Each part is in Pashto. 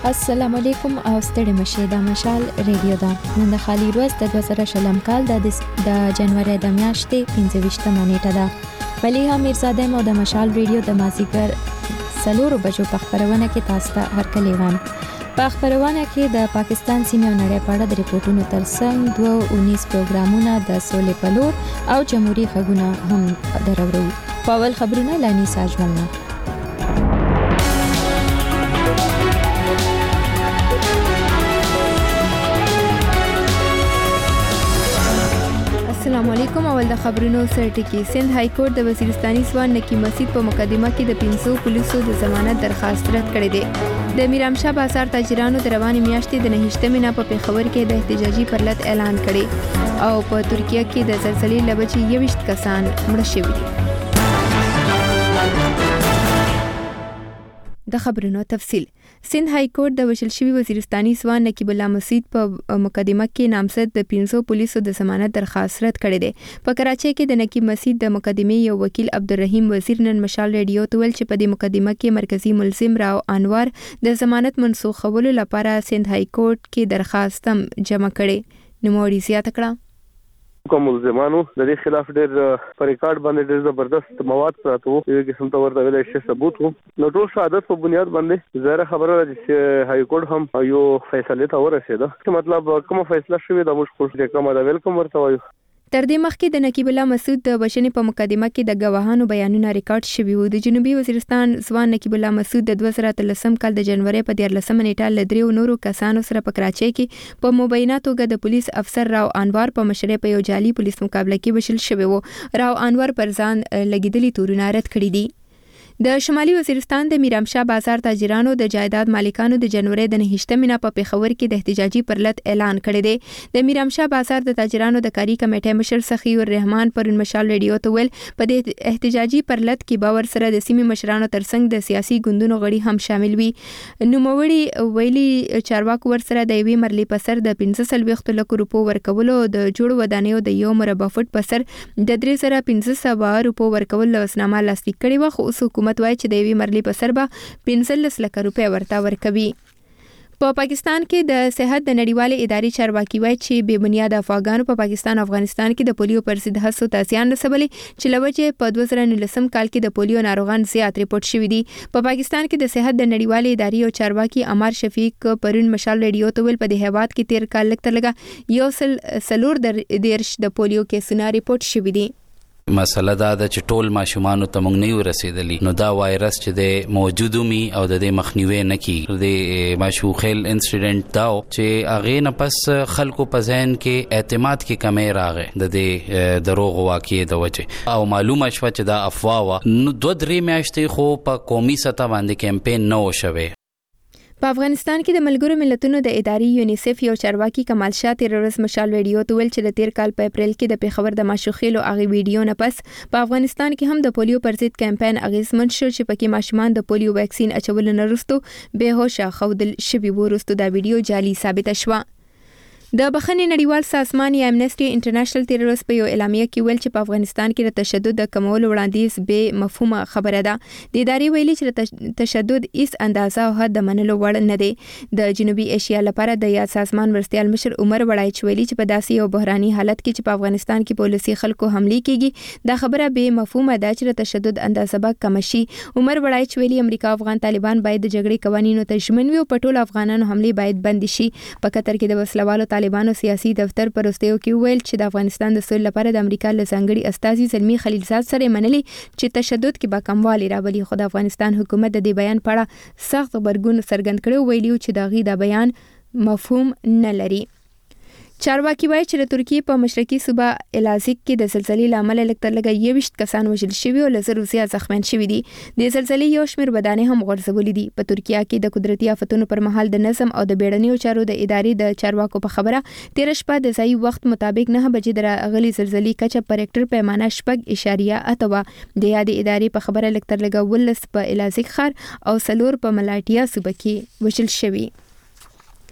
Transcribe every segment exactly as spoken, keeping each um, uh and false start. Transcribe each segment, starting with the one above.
السلام علیکم او ستړي مشه د مشال ریډیو دا نن د خالي روز د دوه زره شلم کال د د جنوري د میاشتې پنځه ویشتمه نیټه ده. مليحه میرزاده مو د مشال ریډیو د مازیګر سلورو بجو په خبرونه کې تاسو ته هرکلی وایم. په خبرونه کې د پاکستان سیمې او نړۍ په اړه د ریپورتونو ترڅنګ دوه اونیس پروګرامونه د سولې په لور او جمهوریت خبرونه هم درورو. په اول خبرونه لانی ساجمنه. السلام علیکم. اول د خبرونو سرټکی. سند های کورټ د وزیرستاني ځوان نکی مسعود په مقدمه کې د پنځو پولیسو د ضمانت درخواست رد کړی دی. د میرامشاه بازار تاجرانو د رواني میاشتې د نهشتمې نه په پیښور کې د احتجاجي پرلط اعلان کړي او په ترکیه کې د زلزلې له وجې یوویشت کسان مړه شوي دي. د خبرونو تفصیل. سند های کورټ د وشل شوی وزیرستاني ځوان نقیب الله مسعود په مقدمه کې نامزد د پنځو پولیسو د ضمانت درخواست رد کړی دی. په کراچۍ کې د نقیب مسعود د مقدمې یو وکیل عبدالرحیم وزیر نن مشال ریډیو ته ویل چې په دې مقدمه کې مرکزی ملزم راو انوار د ضمانت منسوخولو لپاره سند های کورټ کې درخواست هم جمع کړي. نوموړي زیاته کړه کوم ملزمانو د دې خلاف ډېر په ریکارډ باندې ډېر زبردست مواد پراته وو، یو قسم ته ورته ویل شي ثبوت وو. نو ټول شهادت په بنیاد باندې زره خبره ده چې های کورټ هم یو فیصله ته ورسېده چې مطلب کومه فیصله شوې ده موږ خو کومه دا ویلکم ورته وایو. تر دې مخکې د نقیب الله مسعود د بشنې په مقدمه کې د گواهانو بیانونه ریکارډ شوي وو. د جنوبي وزیرستان ځوان نقیب الله مسعود د دوه زره اتلسم کال د جنوري په دیارلسمه نیټه له دریو نورو کسانو سره په کراچۍ کې په مبینه توګه د پولیس افسر راو انوار په مشرۍ په یو جعلي پولیس مقابله کې وشل شوی وو. راو انوار پر ځان لګیدلي تورونه رد کړي دي. د شمالي وزیرستان د میرامشاه بازار تاجرانو د جایداد مالکانو د جنوري د نهشتمې نه په پیښور کې د احتجاجي پرلط اعلان کړی دی. د میرامشاه بازار د تاجرانو د کاري کمیټې مشر سخی الرحمن پرون مشال ریډیو ته ویل په دې احتجاجي پرلط کې باور سره د سیمې مشرانو ترڅنګ د سیاسي ګوندونو غړي هم شامل وي. نوموړي ویلي چارواکو ور سره د یوې مرلې په سر د پنځه سلويخت لکو روپو ورکولو د جوړ ودانیو د یو مربع فوټ په سر د درې زره پنځه سوه روپو ورکول لوسنامه لاسلیک کړې وه، خو اوس حکومت وایي چې د یوې مرلې په سر به پنځلس لکه روپۍ ورته ورکوي. په پاکستان کې د صحت د نړیوالې ادارې چارواکي وایي چې بې بنیاده افغانانو په پاکستان او افغانستان کې د پولیو پر ضد هڅو ته زیان رسولی چې له وجې په دوه زره نولسم کال کې د پولیو ناروغان زیات ریپورټ شوي دي. په پاکستان کې د صحت د نړیوالې ادارې او چارواکي عمار شفیق پرون مشال ریډیو ته ویل په دې هیواد کې تیر کال لږ تر لږه یو سل څلور دېرش د پولیو کیسونه ریپورټ شوي دي. مسله دا ده چې ټول ماشومانو ته موږ نه یو رسیدلی، نو دا وایرس چې د موجودو می او د دې مخنیوي نه کی. د ماشوخیل انسیډنټ دا چې هغه نه پس خلکو په ذهن کې اعتماد کې کمی راغی د دې دروغ واقعې د وجه او معلومه شوه چې دا افوا و. نو دوه درې میاشتې خو په قومي سطح باندې کمپین نه و شوی. په افغانستان کې د ملګرو ملتونو د ادارې یونیسف یو چارواکي کمال شاه تیر ورځ مشال ریډیو ته ویل چې د تیر کال په اپریل کې د پیښور د ماشوخیلو هغه ویډیو نه پس په افغانستان کې هم د پولیو پر ضد کمپاین اغیزمن شو چې پکې ماشومان د پولیو ویکسین اچول نه وروسته بې هوښه ښودل شوي وو. وروسته دا ویډیو جعلي ثابته شوه. د بخښنې نړیوال سازمان یا امنسټي انټرنیشنل تیر ورځ په یو اعلامیه کې ویل چې په افغانستان کې د تشدد د کمولو وړاندیز بې مفهومه خبره ده. د ادارې ویلي چې تشدد هیڅ اندازه او حد د منلو وړ نه دی. د جنوبي ایشیا لپاره د یاد سازمان مرستیال مشر عمر وړایچ ویلي چې په داسې یو بحراني حالت کې چې په افغانستان کې پولیسي خلکو حملې کیږي دا خبره بې مفهومه ده چې د تشدد اندازه به کم شي. عمر وړایچ ویلي امریکا او افغان طالبان باید د جګړې قوانینو ته ژمن وي او په ټولو افغانانو حملې باید بند شي. په قطر کې د وسلوالو طالبانو سیاسي دفتر پر وروستیو کې ویل چې د افغانستان د سولې لپاره د امریکا له ځانګړي استازي زلمي خلیلزاد سره منلي چې تشدد کې به کموالی راولي، خو د افغانستان حکومت د دې بیان په اړه سخت غبرګون څرګند کړی، ویلي چې د هغې دا بیان مفهوم نه لري. چارواکي وایي چې د ترکیې په مشرقي صوبه الازیک کې د زلزلې له امله لږ تر لږه یوویشت کسان وژل شوي او له زرو زیات زخمیان شوي دي. د زلزلې یو شمېر ودانۍ هم غورځولي دي. په ترکیه کې د قدرتي آفتونو پر مهال د نظم او د بیړنیو چارو د ادارې د چارواکو په خبره تېره شپه د ځایي وخت مطابق نه بجې د راغلي زلزلې کچه په ریکټر پیمانه شپږ اشاریه اته وه. د یادې ادارې په خبره لږ تر لږه ولس په الازیک ښار او څلور په ملاټیا صوبه کې وژل شوي.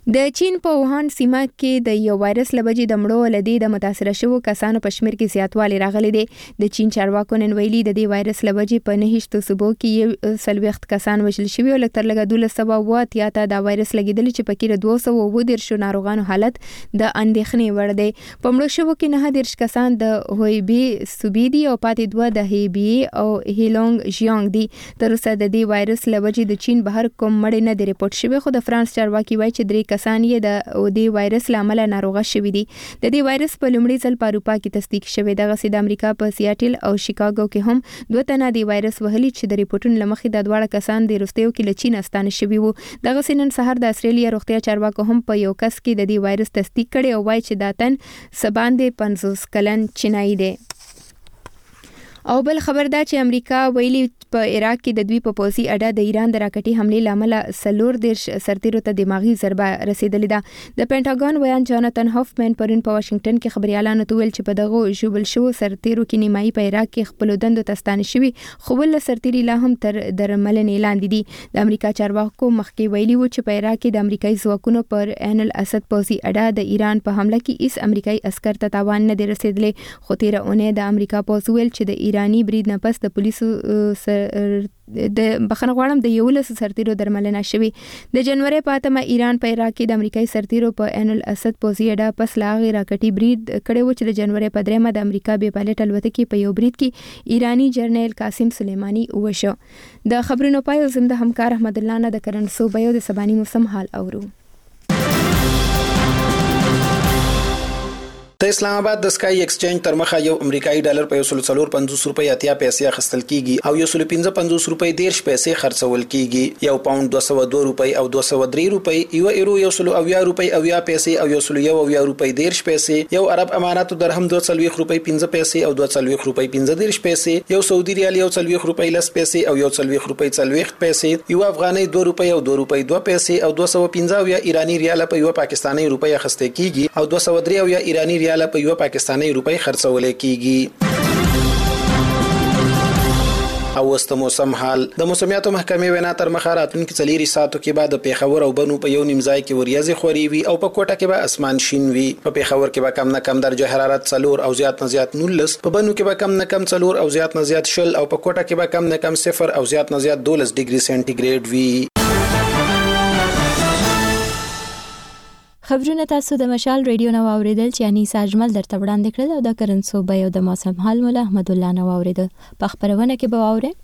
د چین په ووهان سیمه کې د یو وایرس لبجې د مړو ولدي د متاثره شوو کسانو په شمیر کې زیاتوالی راغلی دی. د چین چارواکو نن ویلي د دې وایرس لبجې په نهشتو صوبو کې یو سلويخت کسان وژل شوي او لکتر لګه دولس سوه اووه اتیا ته دا وایرس لګیدلی چې پکې د دوه سوه اووه دېرشو ناروغانو حالت د اندېښنې وړ دی. په مړو شوو کې نهه دېرش کسان د هویبي صوبې دي او پاتې دوه د هیبي او هیلونګ ژیانګ دي. تر اوسه د دې وایرس لبجې د چین بهر کوم مړ نه دی رپورټ شوی، خو د فرانس چارواکي وایي چې درې کسان یې د دې وایرس له امله ناروغه شوي دي. د دې وایرس په لومړي ځل په اروپا کې تصدیق شوی. دغسې د امریکا په سیاټل او شیکاګو کې هم دوه تنه د وایرس وهلي چې د ریپورټونو له مخې د دواړه کسان د وروستیو کې له چین استانه شوي وو. دغسې نن سهار د استرالیا روغتیا چارواکو هم په یو کس کې د دې وایرس تصدیق کړی او وایي چې دا تن څه باندې پنځوس کلن چینایي دی. او بل خبر دا چې امریکا ویلي په عراق کې د دوی په پوځي اډه د ایران د راکټي حملې لامل سلور دیرش سرتیرو ته دماغي ضربه رسیدلې ده. د پینټاګون ویان جاناتن هافمن پرون په واشنگټن کې خبريالانو ته ویل چې په دغه ژوبل شو سرتیرو کې نیمایي په عراق کې خپل دندو ته ستانه شوي، خو ول سرتیري لا هم تر درملنې لاندې دي. د امریکا چارواکو مخکې ویلي و چې په عراق کې د امریکایي ځواکونو پر عین الاسد پوځي اډه د ایران په حمله کې هیڅ امریکایي عسكر ته تاوان نه دی رسیدلی، خو تیره اونۍ د امریکا پوځ ویل چې د ایرانی برید نه پس د پولیسو د بخښنه غواړم د یولس سرتیرو درملنه شوې. د جنوري په اتمه ایران په عراق کې د امریکایي سرتیرو په عین الاسد پوځي اډه پس لا غیر راکټي برید کړی و چې د جنوري په دریمه د امریکا بې پایلټ الوتکې په یو برید کې ایرانی جنرال قاسم سلیمانی وشو. د خبرونو پای زم د همکار احمد الله نه د کرن صوبایو د سباني موسم حال اورو. د اسلام آباد د سکای ایکسچینج تر مخه یو امریکایي ډالر په یو سل څلور پنځوس روپۍ اتیا پیسې اخیستل کیږي او یو سل پنځه پنځوس روپۍ دیرش پیسې خرڅول کیږي. یو پاوند دوه سوه دوه روپۍ او دوه سوه درې روپۍ، یو ایرو یو سل اویا روپۍ اویا پیسې او یو سل یو اویا روپۍ دیرش پیسې، یو عرب اماراتو درهم دوه څلوېښت روپۍ پنځه پیسې او دوه څلوېښت روپۍ پنځه دیرش پیسې، یو سعودي ریال یو څلوېښت روپۍ لس پیسې او یو څلوېښت روپۍ څلوېښت پیسې، یو افغانۍ دوه روپۍ او دوه روپۍ دوه پیسې او دوه سوه پنځه اویا ایرانی ریال په یو پاکستاني روپۍ اخیستل کیږي او دوه سوه درې اویا ایرانی ریال په یو پاکستاني روپۍ خرڅول کیږي. او وست موسم حال د موسمیاتو محکمې وینا تر مخه راتلونکي څلوري ساعتو کې بعد پیښور او بنو په یو نیم ځای کې وریځې خوري وي او په کوټه کې به اسمان شین وي. په پیښور کې به کم نه کم درجه حرارت څلور او زیات نه زیات نولس، په بنو کې به کم نه کم څلور او زیات نه زیات شل او په کوټه کې به کم نه کم صفر او زیات نه زیات دولس ډیګري سنټیګریډ وي. خبرونه تاسو د مشال ریډیو نو اوریدل چې انیس اجمل درته وړاندې کړل او د کرن صوبایو د موسم حال مولا احمد الله نو اوریدل. په خبرونه کې به اوره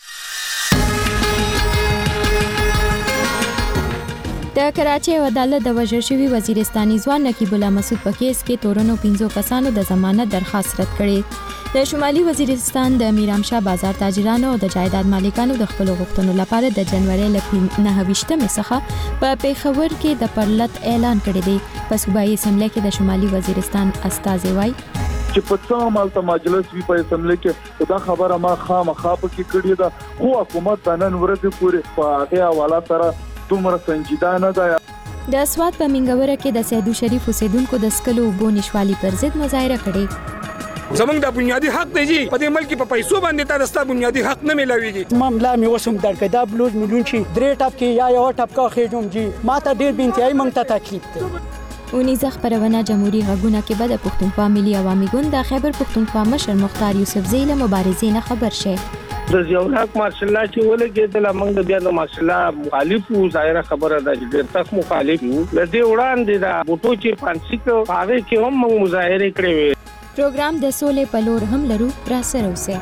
د کراچۍ عدالت د وژل شوي وزیرستاني ځوان نقیب الله مسعود په کیس کې تورنو پنځو کسانو د ضمانت درخواست رد کړي. د شمالي وزیرستان د میرامشاه بازار تاجرانو او د جایداد مالکانو د خپل غوښتنو لپاره د جنوري ل نهه ویشتمې څخه په پیښور کې د پرلط اعلان کړی دی. په صوبایي اسمبلی کې د شمالي وزیرستان استازي وایي چې په څو عمل ته مجلس وی په اسمبلی کې دا خبره ما خامخا په کې کړې ده، خو حکومت د نن ورځې پورې په هغه حواله سره دومره سنجیده نه ده. د سواد په منګوره کې د سیدو شریف اوسیدونکو د سکلو اوبو نشوالي پر ضد مظاهره کړې. زمونږ د بنیادی حق دی چې په دې ملک په پیسو باندې تا دستا بنیادی حق نه ملويږي. معاملہ مې وسوم درکې دا بلوز مليون چې درې ټاپ کې یا یو ټاپ کا خېجوم جی ماته ډېر بنتیای مونږ ته تکلیف دی. اونیزه خبرونه جمهوریت غږونه کې به د پښتونخوا ملي عوامي ګوند د خیبر پښتونخوا مشر مختار یوسف زی له مبارزې نه خبر شه. د ضیاء الحق ماشالله چې ولګېدل موږ بیا د ماشالله مخالف وو، ظاهره خبره ده چې ډېر تخ مخالف وو. لدې وړاندې دا بوټو چې پانسي کو هغه کې هم موږ مظاهره کړې وې. پروګرام د سولې په لور هم لرو، را سره اوسئ.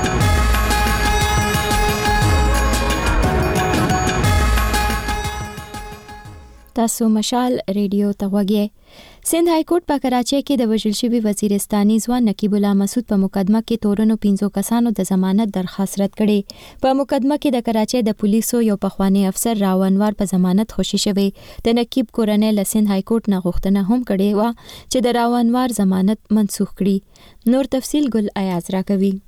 تاسو مشال ریډیو ته غوږی. سند های کورټ په کراچۍ کې د وژل شوي وزیرستاني ځوان نقیب الله مسعود په مقدمه کې تورنو پنځو کسانو د ضمانت درخواست رد کړي. په مقدمه کې د کراچۍ د پولیسو یو پخوانی افسر راو انوار په ضمانت خوشي شوی. د نقیب کورنۍ له سند های کورټ نه غوښتنه هم کړې و چې د راو انوار ضمانت منسوخ کړي. نور تفصیل ګل ایاز راکوي.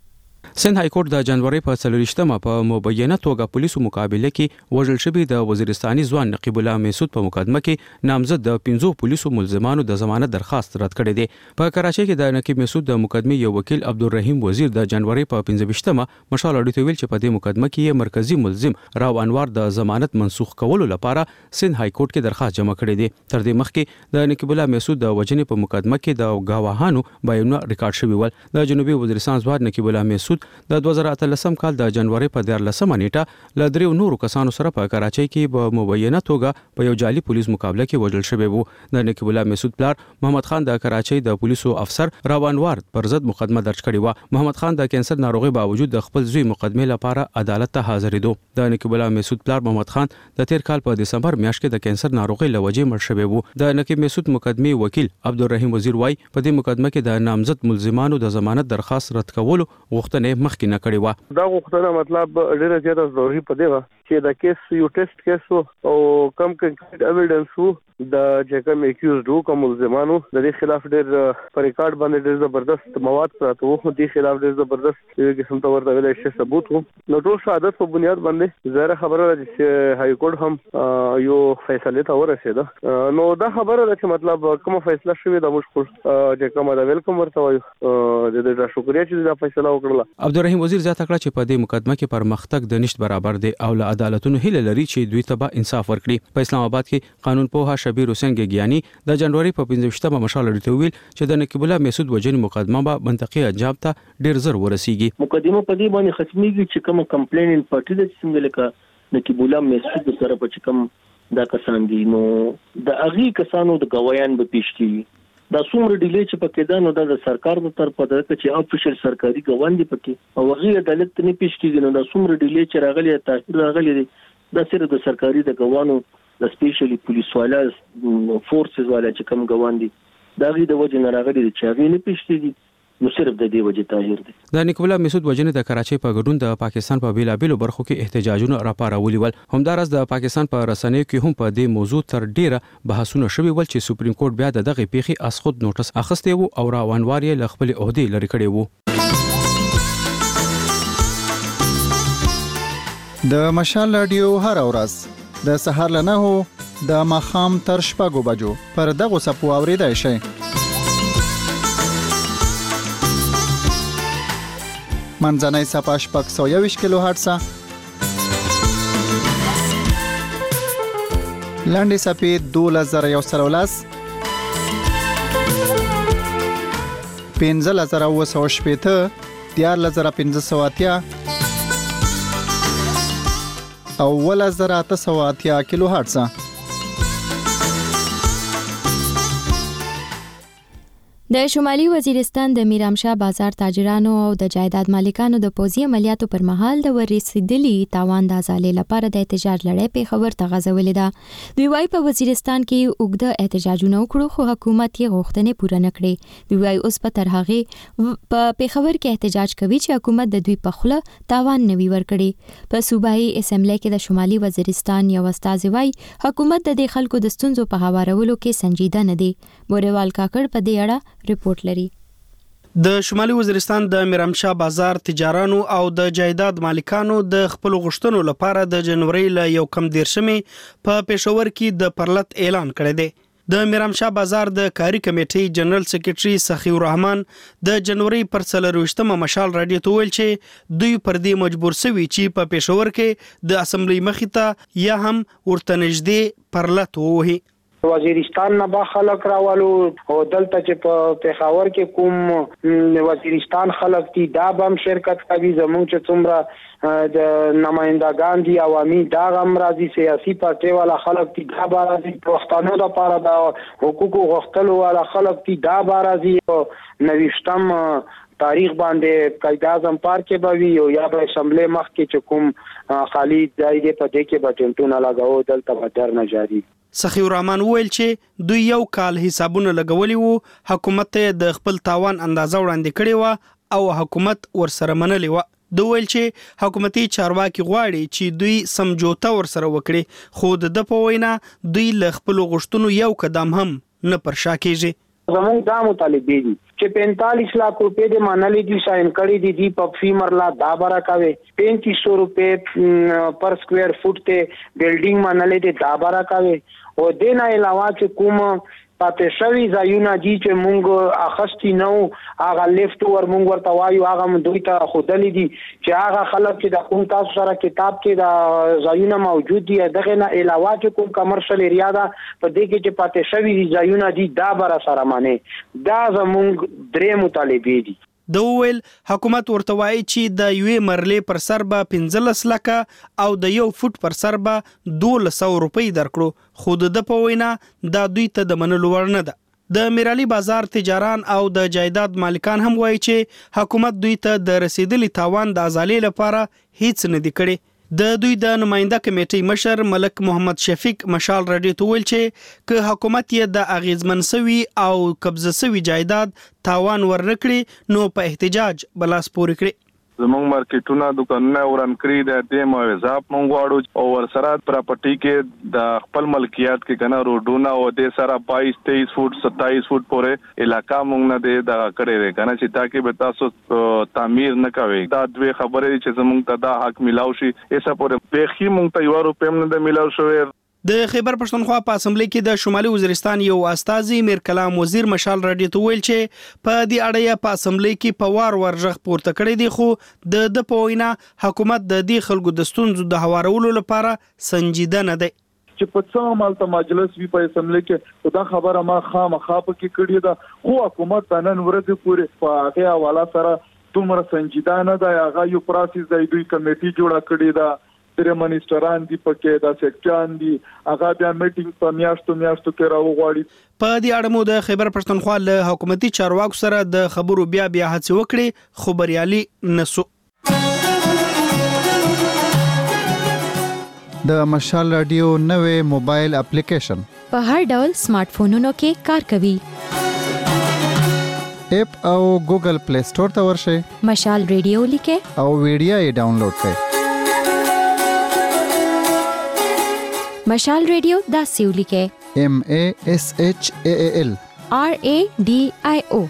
سند های کورټ د جنوري په څلورشتمه په مبینه توګه پولیسو مقابله کې وژل شوی د وزیرستاني ځوان نقیب الله مسعود په مقدمه کې نامزد د پنځو پولیسو ملزمانو د ضمانت درخواست رد کړی دی. په کراچۍ کې د نقیب مسعود د مقدمې یو وکیل عبدالرحیم وزیر د جنوري په پنځه مشال اډیو ویل چې په دې مقدمه کې مرکزی ملزم راو انوار د ضمانت منسوخ کولو لپاره سند های کورټ کې درخواست جمع کړی دی. تر دې مخکې د نقیب الله مسعود د وجنې په مقدمه کې د گواهانو بیانونه ریکارډ شوي ول. د جنوبي وزیرستان ځوان نقیب الله مسعود د دوه زره اتلسم کال د جنوري په دیارلسمه نیټه له دریو نورو کسانو سره په کراچۍ کې په مبینه توګه په یو جعلي پولیس مقابله کې وژل شوی وو. د نقیب الله مسعود پلار محمد خان د کراچۍ د پولیسو افسر راو انوار پر ضد مقدمه درج کړې و. محمد خان د کینسر ناروغي باوجود د خپل زوی مقدمه لپاره عدالت ته حاضرېدو. د نقیب الله مسعود پلار محمد خان د تیر کال په دسمبر میاشت کې د کینسر ناروغي له وجې مړ شوی وو. د نقیب مسعود مقدمه وکیل عبدالرحیم وزیر وايي په دې مقدمه کې د نامزد ملزمانو د ضمانت درخواست رد کولو غوښتنه مخکې نه کړې و. دا غوښتنه مطلب ډیره زیاته ضروري پدې و چې د کیس یو ټیسټ کیس او کم کنکریټ ایویډنس وو د چې کوم اکیوزډ وو کوم ملزمانو د دې خلاف ډېر په ریکارډ باندې ډېر زبردست مواد پراته وو. د دې خلاف ډېر زبردست یو قسم ته ورته ویل شي ثبوت وو. نو ټول شهادت په بنیاد باندې ظاهر خبره ده چې هاي کورټ هم یو فیصله ته ورسېده. نو دا خبره ده چې مطلب کوم فیصله شوې د مشکل چې کوم دا ویلکم ورته وایو د دې شکریا چې دا فیصله وکړه. عبدالرحیم وزیر زیاته کړه چې په دې مقدمه کې پرمختګ د نشټ برابر دی او له عدالتونو هیله لري چې دوی ته به انصاف ورکړي. په اسلام آباد کې قانون پوها شبیر حسین ګیانی د جنوري په پنځه مشال اډیو ویل چې د نقیب الله مسعود وجنې مقدمه به منطقي انجام ته ډیر زر ورسیږي. مقدمه په دې باندې ختميږي چې کوم کمپلینټ پارټي د څنګه لکه نقیب الله مسعود سره په کوم دا کسان دي نو د اغي کسانو د گوايان به پیش کیږي. دا څومره ډیلی چې پکې دا نو د سرکار د طرفه ده چې افیشل سرکاري گواهان دي پکې او هغه عدالت نه پیش کیږي. نو دا څومره ډیلی چې راغلي تاثیر راغلي دا سره د سرکاري د گواهانو د سپیشلی پولیس والا فورسز والا چې کوم گواهان دي دا غي د وجه نه راغلي چې هغه نه پیش کیږي. نو صرف د دې وجه تاهیر دي. د نقیب الله مسعود وجنې د کراچۍ په ګډون د پاکستان په بیلابېلو برخو کې احتجاجونه راپارولي ول. همدارس د پاکستان په رسنیو کې هم په دې موضوع تر ډیره بحثونه شوي ول چې سپریم کورټ بیا د دغه پیښې اسخود نوټس اخیستی وو او راوانوار یې له خپل عہدې لري کړی وو. د مشال رادیو هر ورځ د سهار له نهو د ماښام تر شپږو بجو پر دغه سپو اوریدای شئ. منځنۍ صفحه شپږ سوه یوویشت کیلو هرتز، لاندې صفحې دولس زره یو سل او لس، پنځلس زره اوه سوه شپېته، دیارلس زره پنځه سوه اتیا او اوولس زره اته سوه اتیا کیلو هرتز. د شمالي وزیرستان د میرامشاه بازار تاجرانو او د جایداد مالکانو د پوځي عملیاتو پر مهال د ورسېدلي تاوان د ازالې لپاره د احتجاج لړۍ پیښور ته غځولې ده. دوی وايي په وزیرستان کې اوږده احتجاجونه وکړو خو حکومت یې غوښتنې پوره نه کړې. دوی وايي اوس په تر هغې په پیښور کې احتجاج کوي چې حکومت د دوی په خوله تاوان نه وي ورکړی. په صوبایي اسمبلی کې د شمالي وزیرستان یو استازی وايي حکومت د دې خلکو د ستونزو په هوارولو کې سنجیده نه دی. بوريوال کاکړ په دې اړه ریپورت لري. د شمالي وزیرستان د میرامشاه بازار تجارانو او د جایداد مالکانو د خپل غشتنو لپاره د جنوري ل یو کم دیرشمې په پېښور کې د پرلط اعلان کړی دی. د میرامشاه بازار د کاری کمیټې جنرال سیکریټري سخی الرحمن د جنوري پر څلرویشتمه مشال رادیو ته ویل چې دوی پر دې مجبور شوي چې په پېښور کې د اسمبلی مخې ته یا هم ورته نږدې پرلط ووهي. وزیرستان نه با خلک راولو او دلته چې په پیښور کې کوم وزیرستان خلک دي دا بم شرکت کوي. زموږ چې څومره د نمائندگان دي عوامي دا غم راځي سیاسي پارټي والا خلک دي دا به راځي پښتنو لپاره د حقوقو غوښتلو والا خلک دي دا به راځي. نوښتم تاریخ باندې قائد اعظم پارک کې به وي او یا به اسمبلی مخ کې چې کوم خالی ځای دی په دې کې به ټنټونه لګاو دلته به در نه جاری. سخی الرحمن ویل چې دوی یو کال حسابونه لګولي وو، حکومت د خپل تاوان اندازه وړاندې کړې و او حکومت ورسره منلې و. دوی ویل چې حکومتي چارواکي غواړي چې دوی سمجوته ورسره وکړي خو د په وینا دوی له خپل غشتونو یو قدم هم نه پر شا کېږي. زموږ دا مطالبه دي چې پینتالیس लाख रुपए د منلې دي ساين کړي دي دی په فیمر لا دا برا کوي پینتیس سو روپے پر سکوير فوټ ته بلډینګ منلې دي دا برا کوي او د نه علاوه چې کوم پاتې شوی ځایونه دي چې مونږ اخستی نو هغه لیفت ور مونږ ورته وایو هغه دوی ته خودلې دي چې هغه خلک چې د کوم تاسو سره کتاب کې د ځایونه موجود دي دغه نه علاوه چې کوم کمرشل ایریا ده په دې کې چې پاتې شوی ځایونه دي دا بر سره معنی دا زمونږ درې مطالبه دي د ویل حکومت ورته وایي چې د یوې مرلې پر سر به پنځلس لکه او د یو فوټ پر سر به دولس سوه روپۍ درکړو خو د په وینا دا دوی ته د منلو وړ نه ده د میرالي بازار تجاران او د جایداد مالکان هم وایي چې حکومت دوی ته د رسیدلي تاوان د ازالې لپاره هیڅ نه دی کړی د دوی د نماینده کمیټې مشر ملک محمد شفیق مشال رادیو ته ویل چې که حکومت یې د اغیزمن سوي او قبضه سوي جایداد تاوان ورنکړي نو په احتجاج بلاس پورې کړي زموږ مارکیټونه دکانونه وران کړی د دې موازات مونږ واړو او ورسره پراپرټي کې د خپل ملکیت کې کنه روډونه او د سره بایس تیئیس فوټ ستاییس فوټ پورې علاقہ مونږ نه دی د کړی دی کنه چې تاکي به تاسو تعمیر نه کوي دا دوی خبرې چې زموږ ته دا حق ملاوي شي ایسه پورې بخي مونږ ته یو روپیم نه د ملاوي شوی د خیبر پښتونخوا په اسمبلی کې د شمالي وزیرستان یو استاذي میر کلام وزیر مشال رادیو ته ویل چې په دې اړه په اسمبلی کې په وار ورغ پورته کړی دی خو د د پوینا حکومت د دې خلکو د ستونزو د هوارولو لپاره سنجیده نه دی چې په څو مالته مجلس وی په اسمبلی کې دا خبره ما خامخا په کې کړی دا خو حکومت نن ورځ پورې په هغه حواله سره دومره سنجیده نه دی هغه یو پروسس دی دوی کمیټي جوړه کړی دا تر منیسټران دی پکې دا سکچان دی هغه بیا میټینګ په میاشتو میاشتو کې راوغواړي په دې اړه مو د خیبر پښتونخوا له حکومتي چارواکو سره د خبرو بیا بیا هڅه وکړي خو بریالي نسو د مشال رادیو نوې موبایل اپلیکیشن په هر ډول سمارټ فونونو کې کار کوي اپ او ګوګل پلی سٹور ته ورشئ مشال رادیو لیکه او ویډیو یې ډاونلوډ کړئ مشال رادیو دا سیولی کې M A S H A A L R A D I O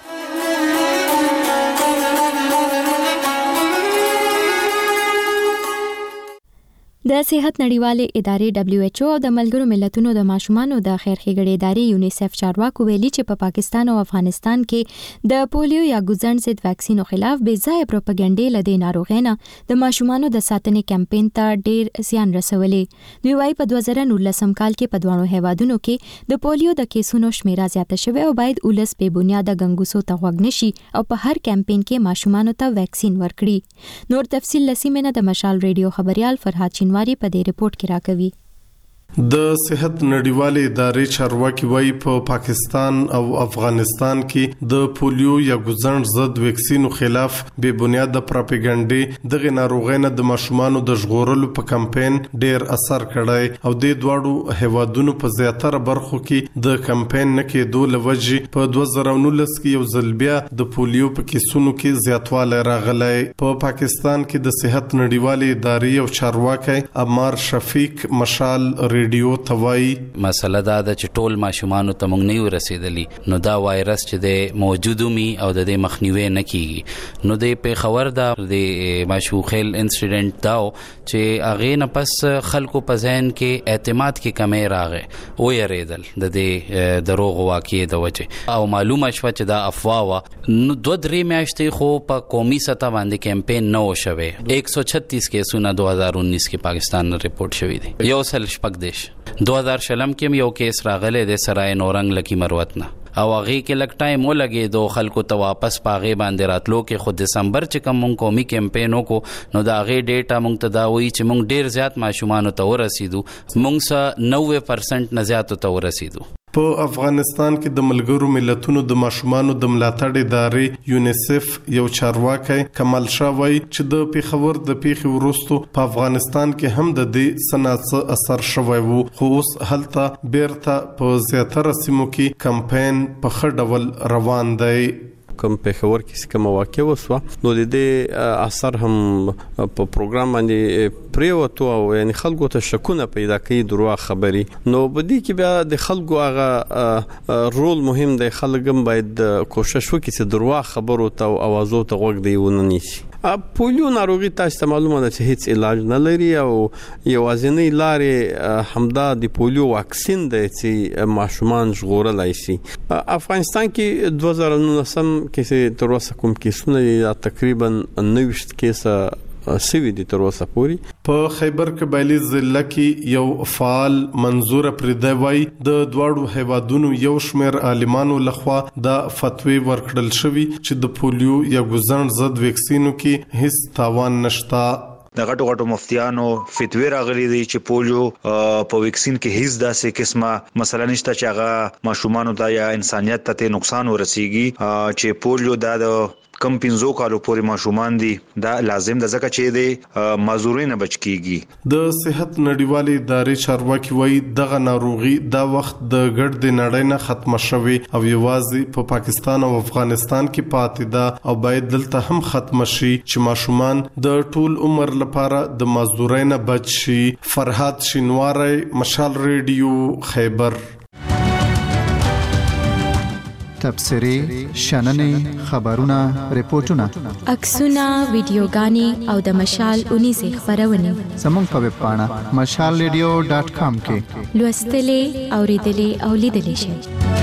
د صحت نړیوالې ادارې دبليو ایچ او او د ملګرو ملتونو د ماشومانو د خیر ښېګړې ادارې یونیسف چارواکو ویلي چې په پا پاکستان او افغانستان کې د پولیو یا ګوزڼ ضد ویکسینو خلاف بې ځایه پروپاګاندا لدې ناروغۍ نه د ماشومانو د ساتنې کمپاین ته ډېر زیان رسولی دوی وايي په دوه زره نولسم کال کې په دواړو هیوادونو کې د پولیو د کیسونو شمیره زیاته شوې او باید ولس بې بنیاده ګنګوسو ته غوږ نشي او په هر کمپاین کې ماشومانو ته ویکسین ورکړي نور تفصیل لسیمنه د مشال رادیو خبريال فرحات چینواری په دې ریپورت کې راکوي د صحت نړیوالې ادارې چارواکي وايي په پاکستان او افغانستان کې د پولیو یا ګوزڼ ضد ویکسینو خلاف بې بنیاده پروپاګاندا دغه ناروغۍ نه د ماشومانو د ژغورلو په کمپاین ډېر اثر کړی او د دواړو هیوادونو په زیاتره برخو کې د کمپاین نه کېدو لوجې په دوه زره نولس کې یو ځل بیا د پولیو په کیسونو کې زیاتوالی راغلی په پاکستان کې د صحت نړیوالې ادارې او چارواکي عمار شفیق مشال ریډیو توای مسله دا د چټول ماشومانو ته مونږ نه رسیدلی نو دا وایرس چې د موجودومي او د مخنیوي نه کیږي نو د پیښور دا د ماشوخیل انسیډنټ دا چې اغه نه پس خلکو په ذهن کې اعتماد کې کمی راغې او یریدل د دې دروغ واقعي د وجه او معلومه شوه چې دا افوا و نو دوه درې میاشتې خو په قومي سطح باندې کمپاین نه وشوي ایک سو چھتیس کیسونه دو هزار انیس کې پاکستان نه ریپورت شوی دی یو سل شپږ دیش دو هزار شلم کې یو کیس راغلی د سرای نورنګ لکی مروت نه او هغه کې لک ټایم ولګي دو خلکو ته واپس پاغه باندې راتلو کې خود دسمبر چې کوم مونږ قومي کمپاین وکړو نو دا هغه ډیټا مونږ ته دا وایي چې مونږ ډیر زیات ماشومان ته ورسېدو مونږ سره نوي پرسنټ نه زیات ته ورسېدو په افغانستان کې د ملګرو ملتونو د ماشومانو د ملاتړ ادارې یونیسف یو چارواکي کمال شاوي چې د پیښور د پیښې وروستو په افغانستان کې هم د دې صنعت اثر شوی وو خو اوس هلته بیرته په زیاتره سیمو کې کمپاین په خډول روان دی کوم پیښور کې کوم واقع وسو نو د دې اثر هم په پروګرام باندې پریوتو او یعنی خلکو ته شکونه پیدا کوي دروا خبري نو بدی کې بیا د خلکو هغه رول مهم دی خلک هم باید کوشش وکړي چې دروا خبرو ته اوازو ته غوږ دی وننيسي پولیو ناروغي تاسو ته معلومه ده چې هیڅ علاج نه لري او یوازینی لارې همدا د پولیو واکسین دی چې ماشومان ژغورلای شي. افغانستان کې دوه زره نولسم کې تر اوسه کوم کیسونه تقریبا نوي کیسه سوي دي تر اوسه پوري. په خیبر قبایلی ضلع کې یو فعال منظور پردی وای د دواړو هیوادونو یو شمیر عالمانو لخوا د فتوی ورکړل شوی چې د پولیو یا ګوزن ضد ویکسینو کې هیڅ تاوان نشتا. د غټو غټو مفتیانو فتوی راغلي دي چې پولیو په ویکسین کې هیڅ داسې قسمه مثلا نشته چې هغه ماشومان ته یا انسانيت ته نقصان ورسیږي چې پولیو د کم پنځو کالو پورې ماشومان دي دا لازم د زکه چې دی مازورینه بچ کیږي. د صحت نړیوالې ادارې چارواکي وایي دغه ناروغي دا وخت د ګډ د نړۍ نه ختم شوي او یوازې په پاکستان او افغانستان کې پاتې ده او باید دلته هم ختم شي چې ماشومان د ټول عمر لپاره د مازورینه بچ شي. فرحات شینواری، مشال ریډیو، خیبر. تبصری، شننې، خبرونه، ریپورتونه، عکسونه، ویډیوګانې او د مشال اونیزه خبرونه زموږ په ویب پاڼه مشال ریډیو ډاټ کام کې لوستلې، اوریدلې او لیدلې شئ.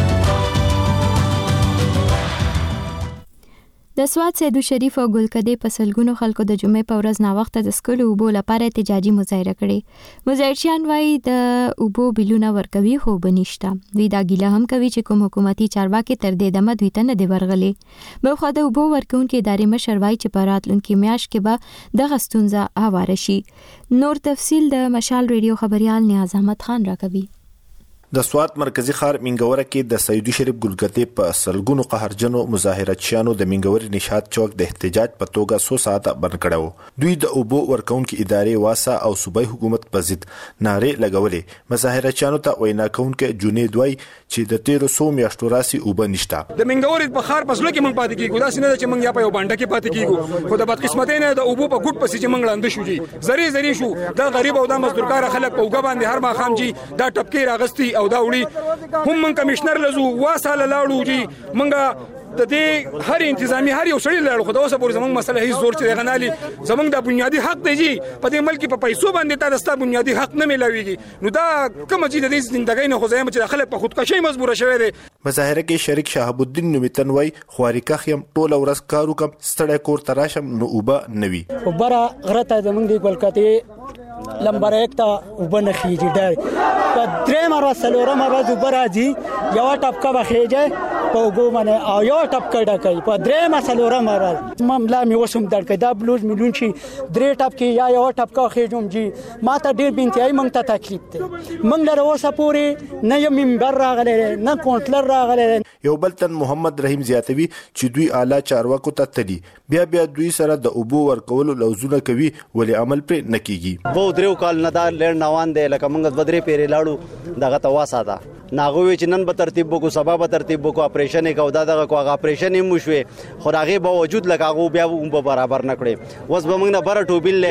د سواد سیدو شریف او ګلکدې په سلګونو خلکو د جمعې په ورځ نا وخت د سکول اوبو لپاره احتجاجي مظاهره کړې. مظاهرچیان وایي د اوبو بلونه ورکوي خو بنشته. دوی دا ګیله هم کوي چې کوم حکومتي چارواکي تر دې دمه دوی ته نه دی ورغلي. بل خو د اوبو ورکوونکو ادارې مشر وایي چې په راتلونکي میاشت کې به دغه ستونزه هواره شي. نور تفصیل د مشال ریډیو خبريال نیاز احمد خان راکوي. د سوات مرکزی ښار منګوره کې د سیدو شریف ګلګدې په سلګونو قهرجنو مظاهراتچیانو د منګوري نشاط چوک د احتجاج په توګه څو ساعته بند کړو. دوی د اوبو ورکونکو ادارې واسا او صوبای حکومت په ضد نارې لګولې. مظاهراتچیانو ته وینا کوونکو جنید وای چې د تیرو سو میاشتو راسي اوبه نشته. د منګوري په ښار پسلو کې مونږ پاتې کیږو دا سینه چې مونږ یا په یو باندې کې پاتې کیږو خو د بدقسمتۍ نه د اوبو په ګډ پسې چې مونږ لاندې شو جی زری زری شو. دا غریب او دا مزدورکار خلک په اوګه باندې هر ما خام جی دا ټپکی راغستی او دا وړي هم من کمشنر لزو واساله لاړو جی منګه د دې هر انتظامی هر یو سړی لاړو خو دا اوسه پورې زمونږ مسله هیڅ زور چې غنالي زمونږ د بنیادی حق دی جی په دې ملک په پیسو باندې تا دستا بنیادی حق نه ملاويږي نو دا کوم چې د دې زندګۍ نه خو زما چې خلک په خودکشي مجبور شوي دي. مظاهره کې شریک شهاب الدین نومیتن وای خواري کخیم ټول ورځ کارو کم ستړی کور تراشم نو اوبه نوي وبره غرته زمونږ دی ګلکته لمبر یک تا وبنه خيږي ډېر په درې مرو سلوره مرو وبراځي یو ټپکه بخېږي په وګو باندې او یو ټپکه ډکې په درې مسلوره مرو مملا می وسم درکې دا بلوز میلیون شي درې ټپکه یا یو ټپکه خېجوم جی ماته ډېر بنتي مونږ ته تکلیف دی مونږ له اوسه پورې نه یم منبر راغله نه کونټلر راغله. یو بلتن محمد رحیم زیاتوي چې دوی اعلی چارواکو ته تدي بیا بیا دوی سره د اوبو ورکولو لوزونه کوي ولې عمل پر نکېږي. وو درو کال نه دا لړ نوان دی لکه موږ د بدرې پیری لاړو دغه تواصا ده ناغوي چې نن به ترتیب وکړو سبا به ترتیب وکړو اپریشن یې کو دا دغه کو هغه اپریشن یې مشوي خو هغه به وجود لکه بیا به برابر نکړي وس به موږ نه بره ټوبل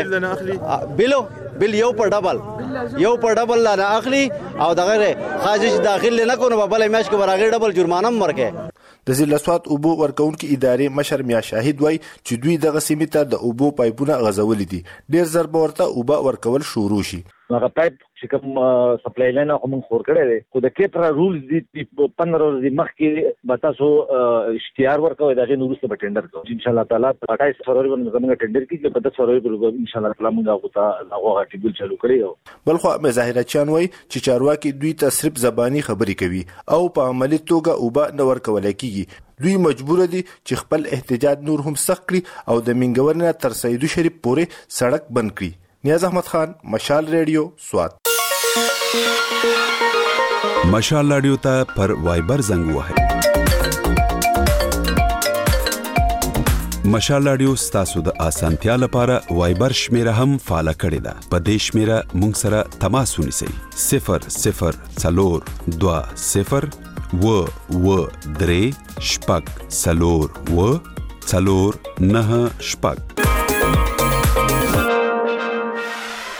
له بلو بل یو پر ډبل یو پر ډبل نه اخلي او دغه خارج داخل نه کو نو بل میاش کو راغی ډبل جرمانه مرکه. د ضلع سوات اوبو ورکونکو ادارې مشر میا شاهد وای چې دوی دغه سیمې ته د اوبو پایپونه غځولې دي ډیر ضرب ورته اوبه ورکول شروع شي. هغه پایپ چې کوم سپلای لاین هم خور کړی دی خو د کیپرا رولز دي پندرہ ورځې مخکې به تاسو اشتهار ورکوئ دغه نورسته به ټینډر کوو ان شاء الله تعالی په اٹھائیس فروری باندې زموږ ټینډر کیږي په دس فروری پورې ان شاء الله تعالی موږ هغه ته هغه ټیبل چالو کړی. بلخو مظاهراتچیان وای چې چارواکي دوی ته صرف زبانی خبرې کوي او په عملی توګه اوبه نه ورکول کیږي. دوی مجبور دي چې خپل احتجاج نور هم سخت کړي او د منګور نه تر سیدو شریف پورې سړک بند کړي. نیاز احمد خان، مشال ریډیو، سوات. مشال ریډیو ته پر وایبر زنګ وهئ. مشال ریډیو ستاسو د اسانتیا لپاره وایبر شمیره هم فعال کړی ده. په دې شمیره مونږ سره تماس ونیسئ. صفر صفر څلور دوه صفر و و درې شپږ څلور و څلور نه شپږ.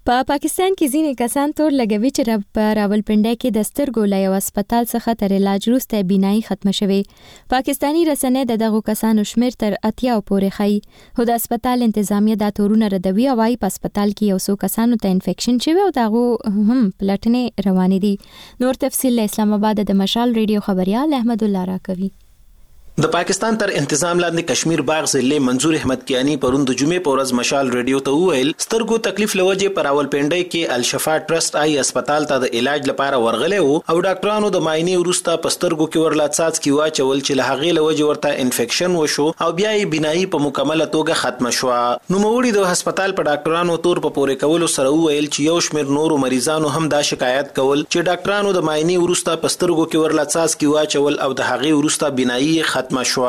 په پاکستان کې ځینې کسان تور لګوي چې په راولپنډي کې د سترګو له یو هسپتال څخه تر علاج وروسته بینایي ختمه شوې. پاکستانی رسنۍ د دغو کسانو شمیر تر اتیاو پورې ښیي. خو د هسپتال انتظامیه دا تورونه ردوي او وايي په هسپتال کې یو څو کسانو ته انفیکشن شوی او دغه هم پلټنې روانې دي. نور تفصیل له اسلام آباد د مشال ریډیو خبريال احمد الله راکوي. د پاکستان تر انتظام لاندې کشمیر باغ ضلع منظور احمد کیانی پرون د جمعې په ورځ مشال ریډیو ته وویل سترګو تکلیف لوجه پر راولپنډي کې الشفا ټرست آی هسپتال ته د علاج لپاره ورغلی وو او ډاکټرانو د معاینې وروسته په سترګو کې ورلا څاڅ کی واچول چې له هغې لوجه ورته انفیکشن وشو او بیا یې بینایي په مکمله توګه ختم شو. نو موړي د هسپتال په ډاکټرانو تور په پورې کولو سره وویل چې یو شمیر نورو مریضانو هم دا شکایت کول چې ډاکټرانو د معاینې وروسته په سترګو کې ورلا څاڅ کی واچول او د هغې وروسته بینایي ختم شو.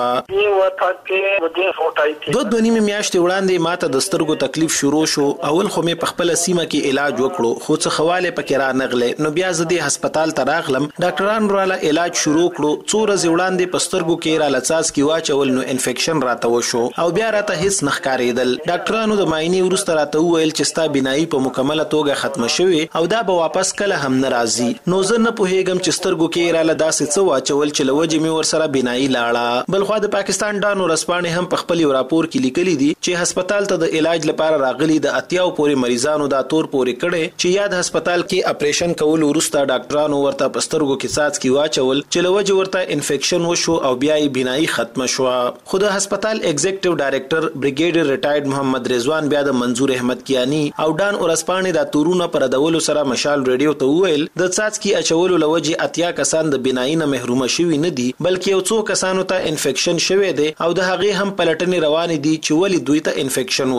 دو دو نیمه میاشتې وړاندې ماته د سترګو تکلیف شروع شو. اول خو مې په خپل سیمه کې علاج وکړو خو څه خواله پکې را نغله نو بیا زه د هسپتال ته راغلم. ډاکټرانو راله علاج شروع کړو. څو ورځې وړاندې په سترګو کې را لڅاس کی واچول نو انفیکشن راته وشو او بیا راته هیڅ نخ کاریدل. ډاکټرانو د معاینې وروسته راته وویل چې ستا بینایي په مکمله توګه ختم شوی او دا به واپس کله هم ناراضي. نو زه نه پوهیږم چې سترګو کې را لداسې څه واچول چې لوجه مې ورسره بینایي لاړه. بل خو د پاکستان ډانو رسپانې هم په خپل راپور کې لیکلي دي چې هسپتال ته د علاج لپاره راغلي د اتیاو پورې مریضانو دا تور پورې کړي چې یاد هسپتال کې اپریشن کول وروسته ډاکټرانو ورته پسترګو کې څاڅ کی واچول چې لوجه ورته انفیکشن وشو او بیا یې بینایي ختم شو. خو د هسپتال ایگزیکټیو ډایریکټر بریګیډیر ریټایرډ محمد رضوان بیا د منظور احمد کیانی او ډان اورسپانې دا تورونه پر دولو سره مشال ریډیو ته وویل د څاڅ کی اچولو لوجه اتیا کسان د بینایي نه محروم شوي نه دي بلکې یو څو کسانو ته انفیکشن شوی دی او د هغې هم پلټنې روانې دي چې ولې دوی ته انفیکشن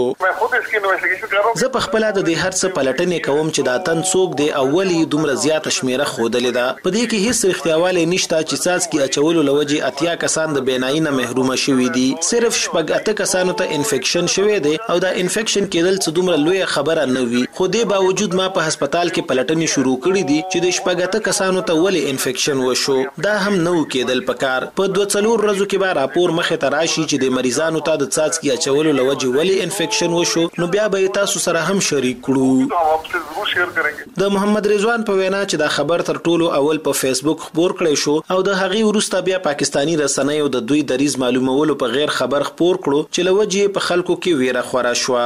وشو. زه په خپل د دې هر څه پلټنې کوم چې دا تن څوک دی او ولې دومره زیاته شمیره خودلې ده. په دې کې هیڅ اختیاواله نشته چې څاڅ کی اچولو لوجه اتیا کسان د بینایي نه محروم شوي دي. صرف شپږ اته کسانو ته انفیکشن شوی دی او دا انفیکشن کېدل څه دومره لوی خبره نه وي. خو دې باوجود ما په هسپتال کې پلټنې شروع کړې دي چې د شپږ اته کسانو ته ولې انفیکشن وشو. دا هم نو کېدل پکار. په دوه څلور ورځو کې به راپور مخه ته راشي چې د مریضانو ته د څاڅ کی اچولو لوجه ولې انفیکشن وشو نو بیا به تاسو سره هم شریک کړو. د محمد رضوان په وینا چې دا خبر تر ټولو اول په فیسبوک خبر کړی شو او د هغې وروسته بیا پاکستانی رسنیو د دوی دریز معلومولو په غیر خبر خبر کړو چې لوجه په خلکو کې ویره خورا شو.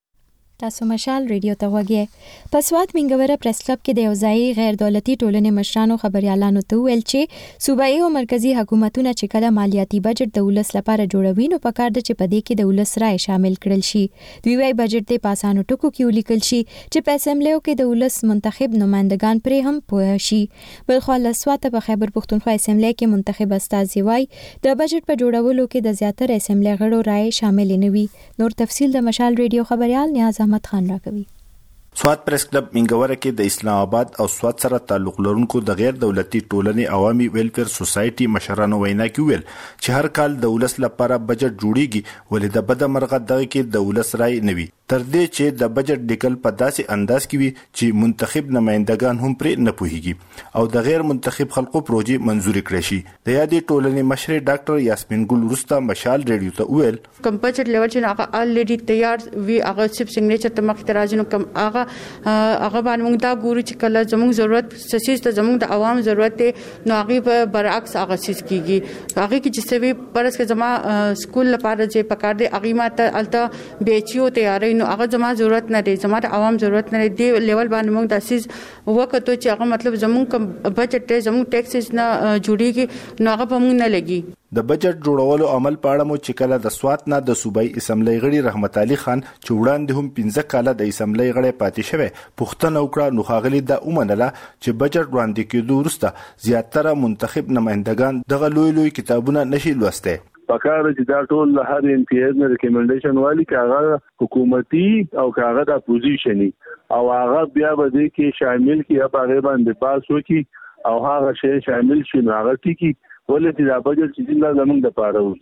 تاسو مشال ریډیو ته وګورئ. په سوات منګوره پریس کلب کې د یو ځایي غیر دولتي ټولنې مشرانو خبريالانو ته ویل چې صوبایي او مرکزی حکومتونه چې کله مالیاتي بجټ د ولس لپاره جوړوي نو پکار د چې په دې کې د ولس رائے شامل کړل شي. دوی وايي بجټ د پاسانو ټکو کې ولیکل شي چې په اسمبلیو کې د ولس منتخب نمائندگان پرې هم پوه شي. بل خو له سوات په خیبر پښتونخوا اسمبلی کې منتخب استازي وايي د بجټ په جوړولو کې د زیاتره اسمبلی غړو رائے شامل نه وي. نور تفصیل د مشال ریډیو خبريال نیاز احمد خان راکوي. سوات پریس کلب منګوره کې د اسلام آباد او سوات سره تعلق لرونکو د غیر دولتي ټولنې عوامي ویلفیر سوسایټي مشرانو وینا کې ویل چې هر کال د ولس لپاره بجټ جوړیږي ولې د بد مرغه دغه کې د ولس رائے نه وي تر دې چې د بجټ لیکل په داسې انداز کې وي چې منتخب نمائندگان هم پرې نه پوهیږي او د غیر منتخب خلکو پروژې منزوري کړې شي. د یادې ټولنې مشر ډاکټر یاسمین ګل وروسته مشال ریډیو ته ویل کوم بجټ لیول چې هغه الریډي تیار وی هغه سب سیګنیچر ته مخ ته راځي نو کوم هغه هغه باندې موږ دا ګورو چې کله زموږ ضرورت سسیز ته زموږ د عوام ضرورت دی نو هغه په برعکس هغه سیس کیږي. هغه کې چې سوي پرس کې زما سکول لپاره چې پکار دی هغه ماته الته بیچیو تیارې نو هغه زما ضرورت نه دی زما د عوام ضرورت نه دی لیول باندې موږ د سیس وکړو چې هغه مطلب زموږ بجټ زموږ ټیکسز نه جوړیږي نو هغه په موږ نه لګي. د بجټ جوړولو عمل په اړه مو چې کله د سوات نه د صوبایي اسمبلی غړي رحمت علي خان چې وړاندې هم پنځه کاله د اسمبلی غړي پاتې شوی پښتنه وکړه نو خاغلی د اومنله چې بجټ وړاندې کېدو وروسته زیاتره منتخب نمائندگان دغه لوی لوی کتابونه نشي لوسته. پکاره چې دا ټول له هر ام پی ایز نه ریکمنډیشن والی کاغه حکومتي او کاغه د اپوزیشنی او هغه بیا به دې کې شامل کی په هغه باندې پاس وکي او هغه شی شامل شي نو هغه ټکی ولې چې دا بجټ چې دا زمونږ د پاره وځي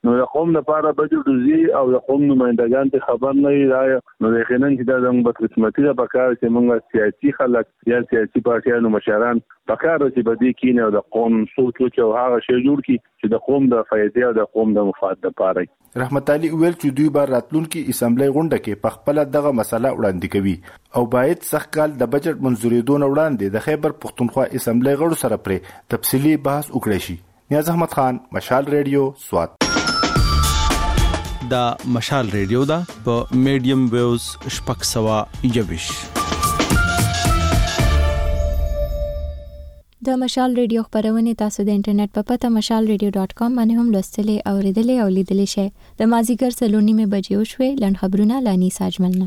نو د قوم لپاره بجټ وزي او د قوم نمائندګان ته خبر نه راي نو د خنن چې د زموږ بدقسمتي ده پکار چې موږ سیاسي خلک یا سیاسي پارټیانو مشران پکار چې بدی کینه او د قوم سوچ او هغه شی جوړ کی چې د قوم د فائدې او د قوم د مفاد لپاره. رحمت علي ویل چې دوی بار راتلونکي اسمبلی غونډه کې په خپل دغه مسله وړاندې کوي او باید سخت کال د بجټ منځورېدون وړاندې د خیبر پختونخوا اسمبلی غړو سره پر تفصیلی بحث وکړي شي. نیاز احمد خان، مشال ریډیو، سوات. دا مشال ریډیو دا په میډیم ویوز شپږ سوه یوویش. د مشال ریډیو خبرونه تاسو د انټرنیټ په پته مشال ریډیو ډاٹ کام باندې هم لوستلې او ریډلې او لیدلې شئ. د مازیګر سلونی می بجیو شوې لن خبرونه لانی ساجملنه.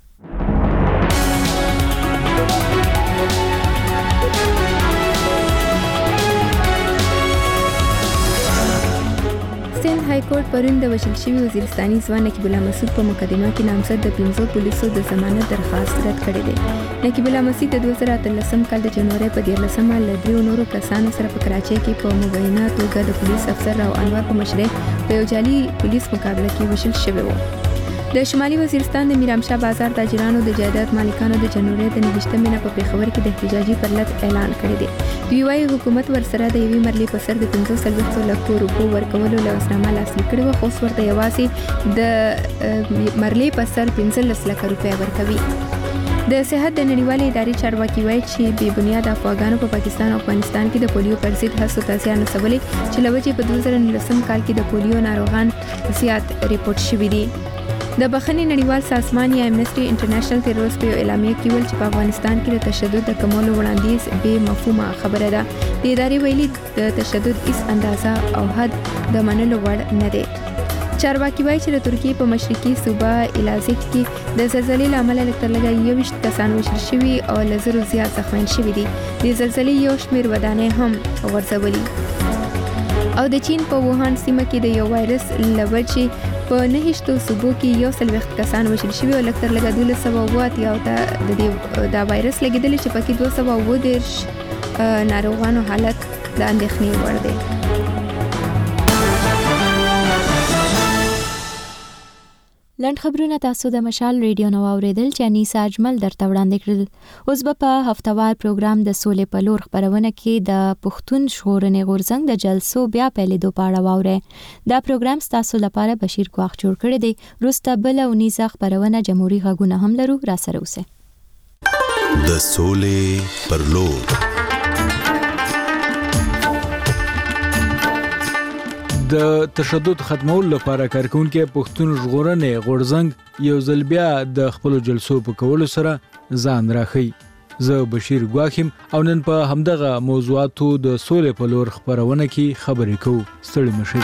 سند های کورټ پرون د وشل شوی وزیرستاني ځوان نقیب الله مسعود په مقدمه کې نامزد د پنځو پولیسو د ضمانت درخواست رد کړی دی. نقیب الله مسعود د دوه زره اتلسم کال د جنوري په دیارلسمه له دریو نورو کسانو سره په کراچۍ کې په مبینه توګه د پولیس افسر راو انور په مشرۍ په یو جعلي پولیس مقابله کې وشل شوی و. د شمالي وزیرستان د میرامشاه بازار تاجرانو د جایداد مالکانو د جنوري د نوښتمه نه په پیښور کې د احتجاجي پرلط اعلان کړی دی. دوی وايي حکومت ورسره د یوې مرلې په سر د پنځه سلويختو لکو روپو ورکولو لاسنامه لاسلیک کړې وه، خو ورته یوازې د مرلې په سر پنځلس لک روپۍ ورکوي. د صحت د نړیوالې ادارې چارواکي وایي چې بې بنیاده افغانانو په پاکستان او افغانستان کې د پولیو پر ضد هڅو ته زیان رسولی چې له وجې په دوه زره نولسم کال کې د پولیو ناروغان زیات ریپورټ شوي دي. د بخښنې نړیوال سازمان یا امنسټي انټرنیشنل تر اوسه په اعلامیه کې ویل چې په افغانستان کې د تشدد د کمولو وړاندیز بې مفهومه خبره ده. د ادارې ویلي د تشدد هیڅ اندازه او حد د منلو وړ نه دی. چارواکي وایي چې د ترکیې په مشرقي صوبه الازیک کې د زلزلې له امله لږ تر لږه یوویشت کسان وژل شوي او له زرو زیات زخمیان شوي دي. د زلزلې یو شمېر ودانۍ هم غورځولي. او د چین په ووهان سیمه کې د یو وایرس له وجې په نهشتو صوبو کې یو سلويخت کسان وژل شوي او لږ تر لږه دولس سوه اووه اتیا ته د دې دا وایرس لګېدلی چې پکې دوه سوه اووه دېرش ناروغانو حالت د اندېښنې وړ دی. لنډ خبرونه تاسو د مشال ریډیو نو اوریدل چې انیسا اجمل درته وړاندې کړل. اوس به په هفتوار پروګرام د سولې په لور خبرونه کې د پښتون ژغورنې غورځنګ د جلسو بیا پیلېدو په اړه واورئ. دا پروګرام ستاسو لپاره بشیر ګواښ جوړ کړی دی. وروسته بله اونیزه خبرونه جمهوریت غږونه هم لرو، راسره اوسئ. د سولې پر لور د تشدد ختمولو لپاره کارکونکو پښتون ژغورنې غورځنګ یو ځل بیا د خپل جلسو په کولو سره ځان راخی. زه بشیر ګواخم او نن په همدغه موضوعاتو د سولې په لور خبرونه کې خبرې کوو. ستړي مشئ.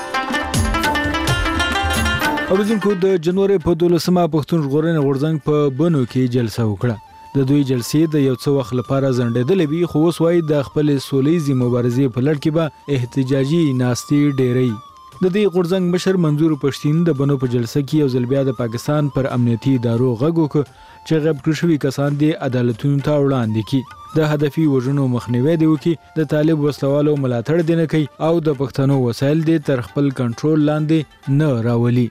اوریدونکو د جنوري په دولسمه پښتون ژغورنې غورځنګ په بنو کې جلسه وکړه. د دوی جلسې د یو څو وخت لپاره ځنډېدلې وي، خو اوس وايي د خپل سولېزي مبارزې په لړ کې به احتجاجي ناستې ډېرې. د دې غورځنګ مشر منظور پښتين د بنو په جلسه کې یو ځل بیا د پاکستان پر امنیتي ادارو غږ وکړ چې غیب کړی شوي کسان دې عدالتونو ته وړاندې کړي، د هدفي وژنو مخنیوی دی وکړي، د طالب وسلوالو ملاتړ دی نه کوي او د پښتنو وسایل دې تر خپل کنټرول لاندې نه راولي.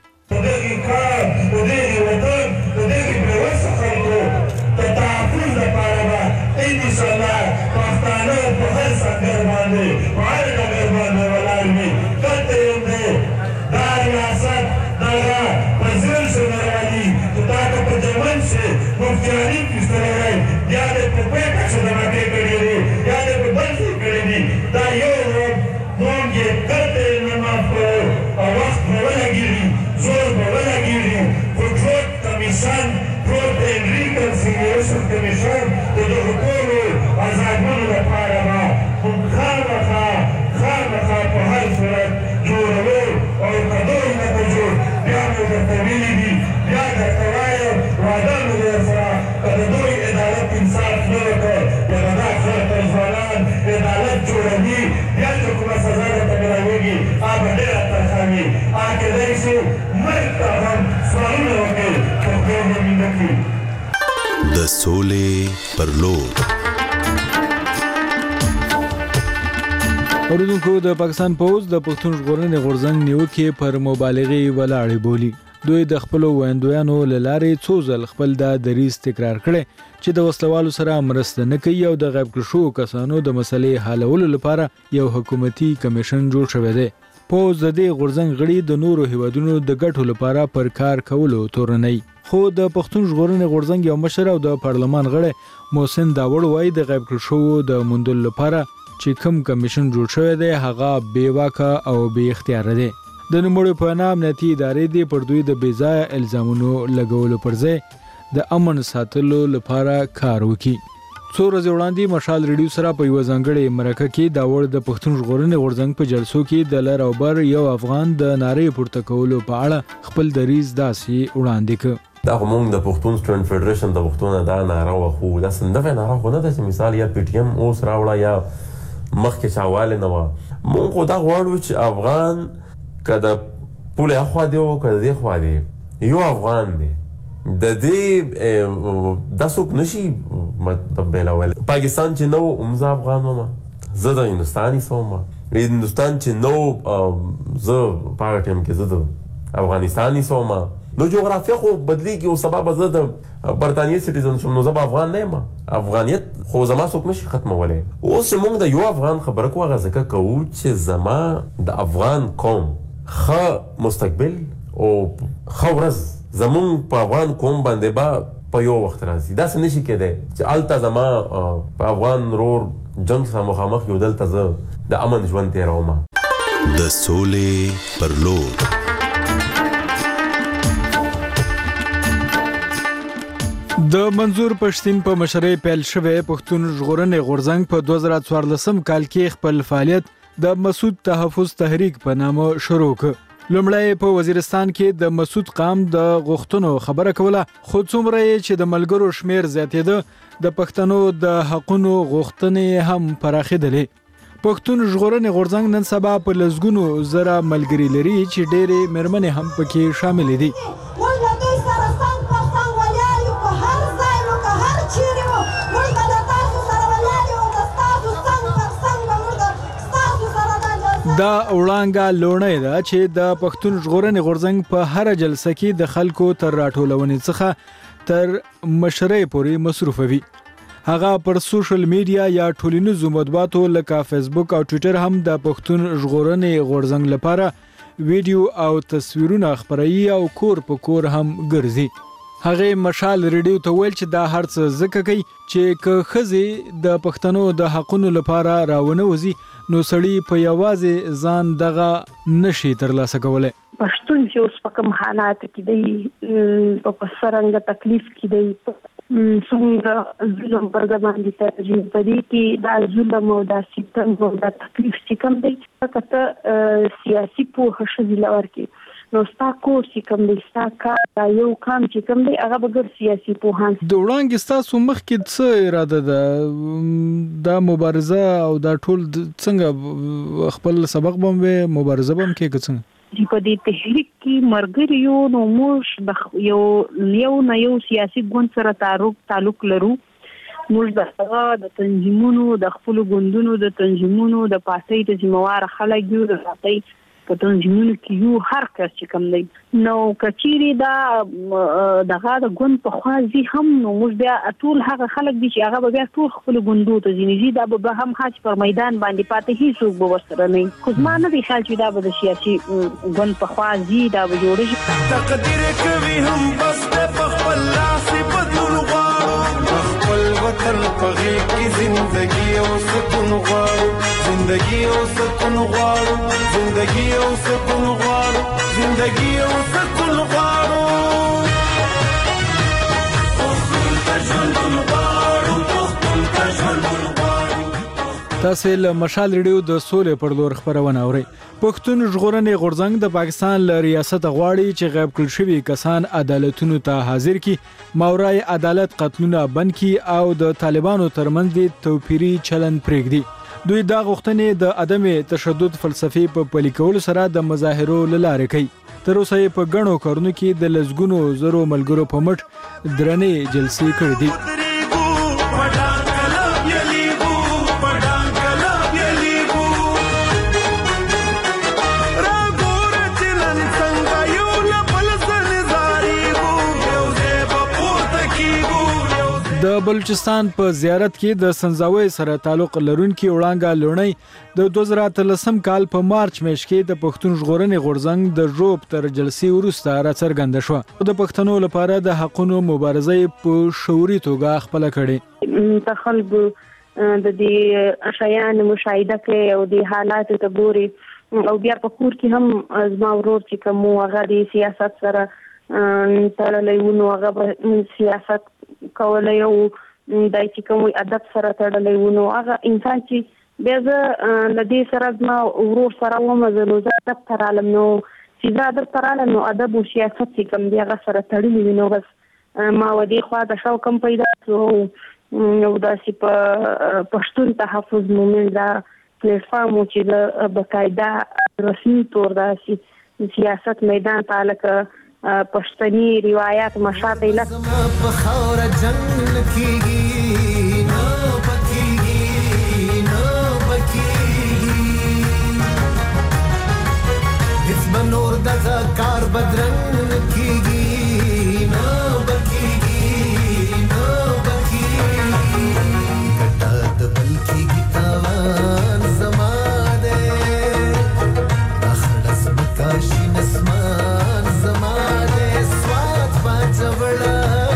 د سولې پر لور اوریدونکو د پاکستان پوز د پښتون ژغورنې غورځنګ نیوکه پر مبالغه ولاړې بولی. دوی د خپل ویندویانو لارې څو ځل خپل د دریس تکرار کړي چې د وسلوالو سره مرسته نه کوي او د غیب کړو کسانو د مسلې حلولو لپاره یو حکومتي کمیشن جوړ شوی دی. پوز د دې غورځنګ غړي د نورو هیوادونو د ګټو لپاره پر کار کولو تورنۍ. خو د پښتون ژغورنې غورځنګ یو مشر او د پارلمان غړی محسن داوړ وایي د غیب کړو د موندل لپاره چې کوم کمیشن جوړ شوی دی هغه بې واکه او بې اختیار دی. د نوموړي په نام امنیتي ادارې دی پر دوی د بې ځایه الزامونو لګولو پر ځای د امن ساتلو لپاره کار وکړي. څو ورځې وړاندې مشال ریډیو سره په یوه ځانګړې مرکه کې داوړ د پښتون ژغورنې غورځنګ په جلسو کې د لر او بر یو افغان د نارې پورته کولو په اړه خپل دریځ داسې وړاندې کړ. دا موږ د پښتون سټوډنټ فدریشن د پښتون دا ناره وخو دا سندغه ناره خو نه ده چې مثال یا پی ټی ایم اوس راوړه یا مخکې چاواله نه و. موږ خو دا غواړو چې افغان کله پوله خو دی او کله دی خو دی یو افغان دی د دې د څوک نشي مطلب بلول. پاکستان چې نو امزا افغان ومه زه د هندستاني سوم هندستان چې نو زه په ټیم کې زه د افغانستاني سوم نو جغرافیه خو بدلیږي او سبب زه د برتانیې سټیزن شوم نو زه به افغان نه یم. افغانیت خو زما څوک نشي ختمولی. اوس چې موږ د یو افغان خبره کوو هغه ځکه کوو چې زما د افغان قوم ښه مستقبل او ښه ورځ زمونږ په افغان قوم باندې به په یو وخت راځي. داسې نشي کېدی چې هلته زما په افغان رور جنګ سره مخامخ یو دلته زه د امن ژوند تېرومه. د سولې پر لور د منظور پښتين په مشرۍ پیل شوی پښتون ژغورنې غورځنګ په دوه زره څوارلسم کال کې خپل فعالیت د مسعود تحفظ تحریک په نامه شروع کړ. لومړی په وزیرستان کې د مسعود قام د غوښتنو خبره کوله خو څومره چې د ملګرو شمیر زیاتېده د پښتنو د حقونو غوښتنې هم پراخېدلې. پښتون ژغورنې غورځنګ نن سبا په لسګونو زره ملګري لري چې ډېرې مېرمنې هم پکې شاملې دي. دا وړانګه لونې ده چې د پښتون ژغورنې غورځنګ په هر جلسه کې د خلکو تر راټولونې څخه تر مشرۍ پورې مصروف وي. هغه پر سوشل میډیا یا ټولنیزو مطبوعاتو لکه فیسبوک او ټوئیټر هم د پښتون ژغورنې غورځنګ لپاره ویډیو او تصویرونه خپروي او کور په کور هم ګرځي. هغه مشال ریډیو ته ویل چې دا هرڅ ځکه کوي چې که ښځې د پښتنو د حقونو لپاره راونه وځي نو سړی په یوازې ځان دغه نشي ترلاسه کولی. پښتون چې اوس په کوم حالات کې دی په څرنګه تکلیف کې دی څومره ظلم پر د باندې ترجیح په دې کې دا ظلم او دا ستم او دا تکلیف چې کوم دی فقط سیاسي پوهه ښځې له ورکړي نو ستا کور چې کوم دی ستا کار یو کام چې کوم دی هغه بغیر سیاسي پوهان. د وړاندې ستاسو مخکې څه اراده ده دا مبارزه او دا ټول څنګه خپل سبق بم وي مبارزه بم کې څنګه په دې تحریک کې مرګري یو نو موږ د یو یو نه یو سیاسي ګوند سره تعلق تعلق لرو. موږ د هغه د تنظیمونو د خپل ګوندونو د تنظیمونو د پارټۍ د ذمہوار خلک یو د پارټۍ په تنظیمونو کې یو هر کس چې کوم دی نو کچيري دا دغه د ګوند په خوازي هم نو موږ بیا ټول هغه خلک دي چې هغه بیا ټول خپل ګوندو ته ځینې دا به هم حاج پر میدان باندې پاتې هیڅوک به ورسره نه خو ما نه دی خیال چې دا به د سیاسي ګوند په خوازي دا به جوړ شي. تقدیر کوي هم بس په خپل لاس بدلون غواړو خپل وطن په غېږ کې زندګي او سکون غواړو زندگی او سکون غواړو زندگی او سکون غواړو زندگی او سکون غواړو پښتون ته ژوند غواړو پښتون ته ژوند غواړو. تاسو له مشال ریډیو د سولې پر لور خبرونه اورئ. پښتون ژغورنې غورځنګ د پاکستان له ریاست غواړي چې غیب کړل شوي کسان عدالتونو ته حاضر کړي ماورای عدالت قتلونه بند کړي او د طالبانو ترمنځ توپیری چلن پرېږدي. دوی دا غوښتنې د عدم تشدد فلسفي په پلي کولو سره د مظاهرو له لارې کوي. تر اوسه یې په ګڼو کارونو کې د لسګونو زرو ملګرو په مټ درنې جلسې کړې دي. د بلوچستان په زیارت کې د سنځاوي سره تعلق لرونکي وړانګه لونی د دوه زره اتلسم کال په مارچ میاشت کې د پښتون ژغورنې غورځنګ د ژوب تر جلسې وروسته راڅرګنده شوه. د پښتنو لپاره د حقونو مبارزه په شعوري توګه خپل کړي. د خلکو د دې شیان مشاهده کوي او د حالات ته ګوري او بیا په کور کې هم زما ورور چې کوم هغه د سیاست سره تړلې ونه هغه سیاست کولای او دای چې کوم ادب سره تړلې ونه هغه انسان چې بیا زه لدی سره زما ورور سره ومزلو زه ادب ترالم نو چې زه ادب ترالم نو ادب او سیاست چې کوم دی هغه سره تړلې وینو بس ما ودی خوا د شاو کم پیدا شو نو داسې په پښتون تحفظ مومن دا پلیټ فارم چې د بقاعده رسمي تور داسې سیاست میدان تعلق پښتني روایت مشاته لک په خاور جنگ کیږي نو پکیږي نو پکیږي هیڅ بنور د کار بدرنګ کیږي نو پکیږي نو پکیږي کټا د بل کیږي تاوان زماده اخرس مکاشي نسمان زماده سوات باجوړه